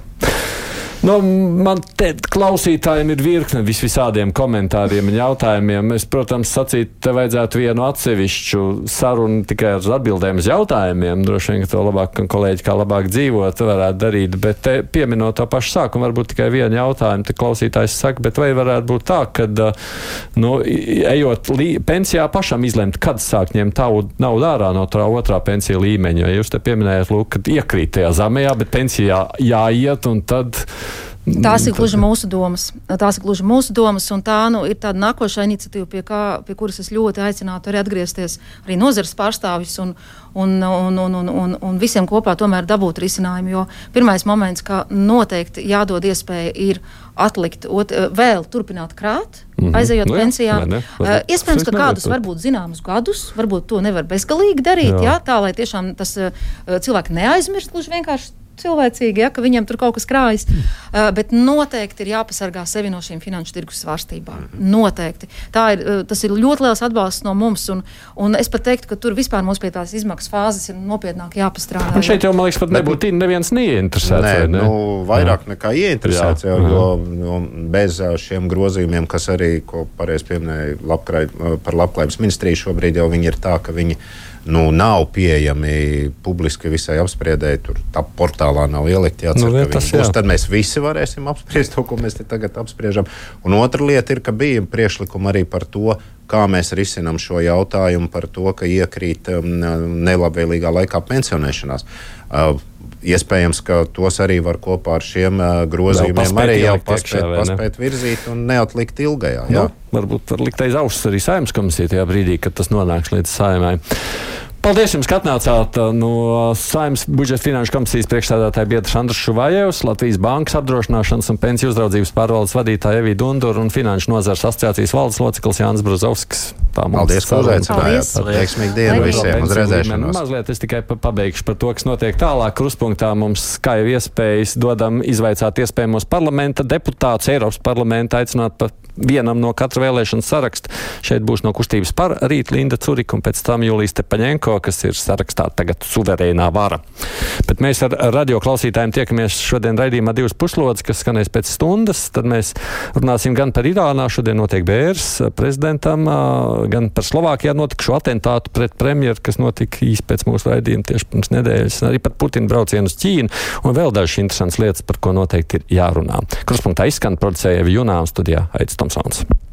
[SPEAKER 2] Nu, man te klausītājiem ir virkne vis visādiem komentāriem un jautājumiem. Es, protams, sacīt, te vajadzētu vienu atsevišķu sarunu tikai ar atbildēm uz jautājumiem. Droši vien, ka to labāk, kolēģi, kā labāk dzīvot, varētu darīt. Bet te pieminot to pašu sākumu, varbūt tikai vienu jautājumu, te klausītājs saka, bet vai varētu būt tā, ka, nu, ejot lī, pensijā pašam izlemt, kad sāk ņemt naudu ārā no tā otrā pensija līmeņa? Jo jūs te pieminējat, lūk, kad iekrīt tajā zamējā, bet pensijā jāiet un tad...
[SPEAKER 4] Tās ir gluži mūsu domas. Tās ir gluži mūsu domas, un tā nu, ir tāda nākošā iniciatīva, pie, kā, pie kuras es ļoti aicinātu arī atgriezties arī nozares pārstāvis un, un, un, un, un, un, un visiem kopā tomēr dabūt risinājumu. Jo pirmais moments, kā noteikti jādod iespēja, ir atlikt, ot, vēl turpināt krāt, mm-hmm. aizejot
[SPEAKER 2] nu, jā,
[SPEAKER 4] pensijā.
[SPEAKER 2] ne,
[SPEAKER 4] uh, iespējams, ka kādus varbūt zināmus gadus, varbūt to nevar bezgalīgi darīt, jā. Jā, tā, lai tiešām tas uh, cilvēki neaizmirst gluži vienkārši cilvēcīgi, ja, ka viņam tur kaut kas krājas, uh, bet noteikti ir jāpasargā sevi no šīm finanšu tirgus svārstībām. Noteikti. Tā ir, uh, tas ir ļoti liels atbalsts no mums, un, un es pat teiktu, ka tur vispār mums pie tās izmaksas fāzes ir nopietnāk jāpastrādā.
[SPEAKER 2] Un šeit jau, man liekas, pat nebūtu neviens neieinteresēts.
[SPEAKER 3] Nē,
[SPEAKER 2] ne?
[SPEAKER 3] nu, vairāk jā. Nekā ieinteresēts,
[SPEAKER 2] jā.
[SPEAKER 3] jo, jo bez šiem grozījumiem, kas arī, ko pareizi pieminēja labklāj, par Labklājības ministriju, šobrīd jau viņi ir tā, ka viņi nu, nav pieejami publiski visai apspriedēji, tur tā portālā nav ielikti, jācer, nu, ka tas, būs, tad mēs visi varēsim apspriest to, ko mēs te tagad apspriežam. Un otra lieta ir, ka bija priekšlikumi arī par to, kā mēs risinām šo jautājumu par to, ka iekrīt um, nelabvēlīgā laikā pensionēšanās. Uh, Iespējams, ka tos arī var kopā ar šiem uh, grozījumiem arī jau paspēt, iekšā, paspēt virzīt un neatlikt ilgajā. Jā.
[SPEAKER 2] Nu, varbūt var likt aiz auss arī Saeimas komisija tajā brīdī, kad tas nonāks līdz Saeimai. Paldies jums, ka atnācāt no Saeimas budžeta finanšu komisijas priekšsēdētāja biedrs Andris Šuvājevs, Latvijas Bankas apdrošināšanas un pensiju uzraudzības pārvaldes vadītāja Evija Dundura un Finanšu nozares asociācijas valdes loceklis Jānis Brozovskis.
[SPEAKER 3] Paldies, ka uzaicinājāt. Veiksmīgu dienu visiem uz redzēšanos.
[SPEAKER 2] Mazliet es tikai pabeigšu par to, kas notiek tālāk. Kruspunktā mums, kā jau iespējas, dodam izvaicāt iespējamos parlamenta deputātus, Eiropas parlamenta aicināt par vienam no katra vēlēšana saraksta. Šeit būs no kustības par rīt Linda Curika un pēc tam Julija Stepaņenko, kas ir sarakstā tagad suverēnā vara. Bet mēs ar radio klausītājiem tiekamies šodien raidījumā divas puslodes, kas skanēs pēc stundas. Tad mēs runāsim gan par Irānā, šodien notiek bērs prezidentam, gan par Slovākijā notikušo atentātu pret premjeru, kas notika īsti pēc mūsu raidījuma tieši pirms nedēļas, arī par Putina braucienu uz Ķīnu un vēl dažas interesantas lietas, par ko noteikti ir jārunā. Kruspunktā izskan producēja Evi Junām, studijā Aits Tomsons.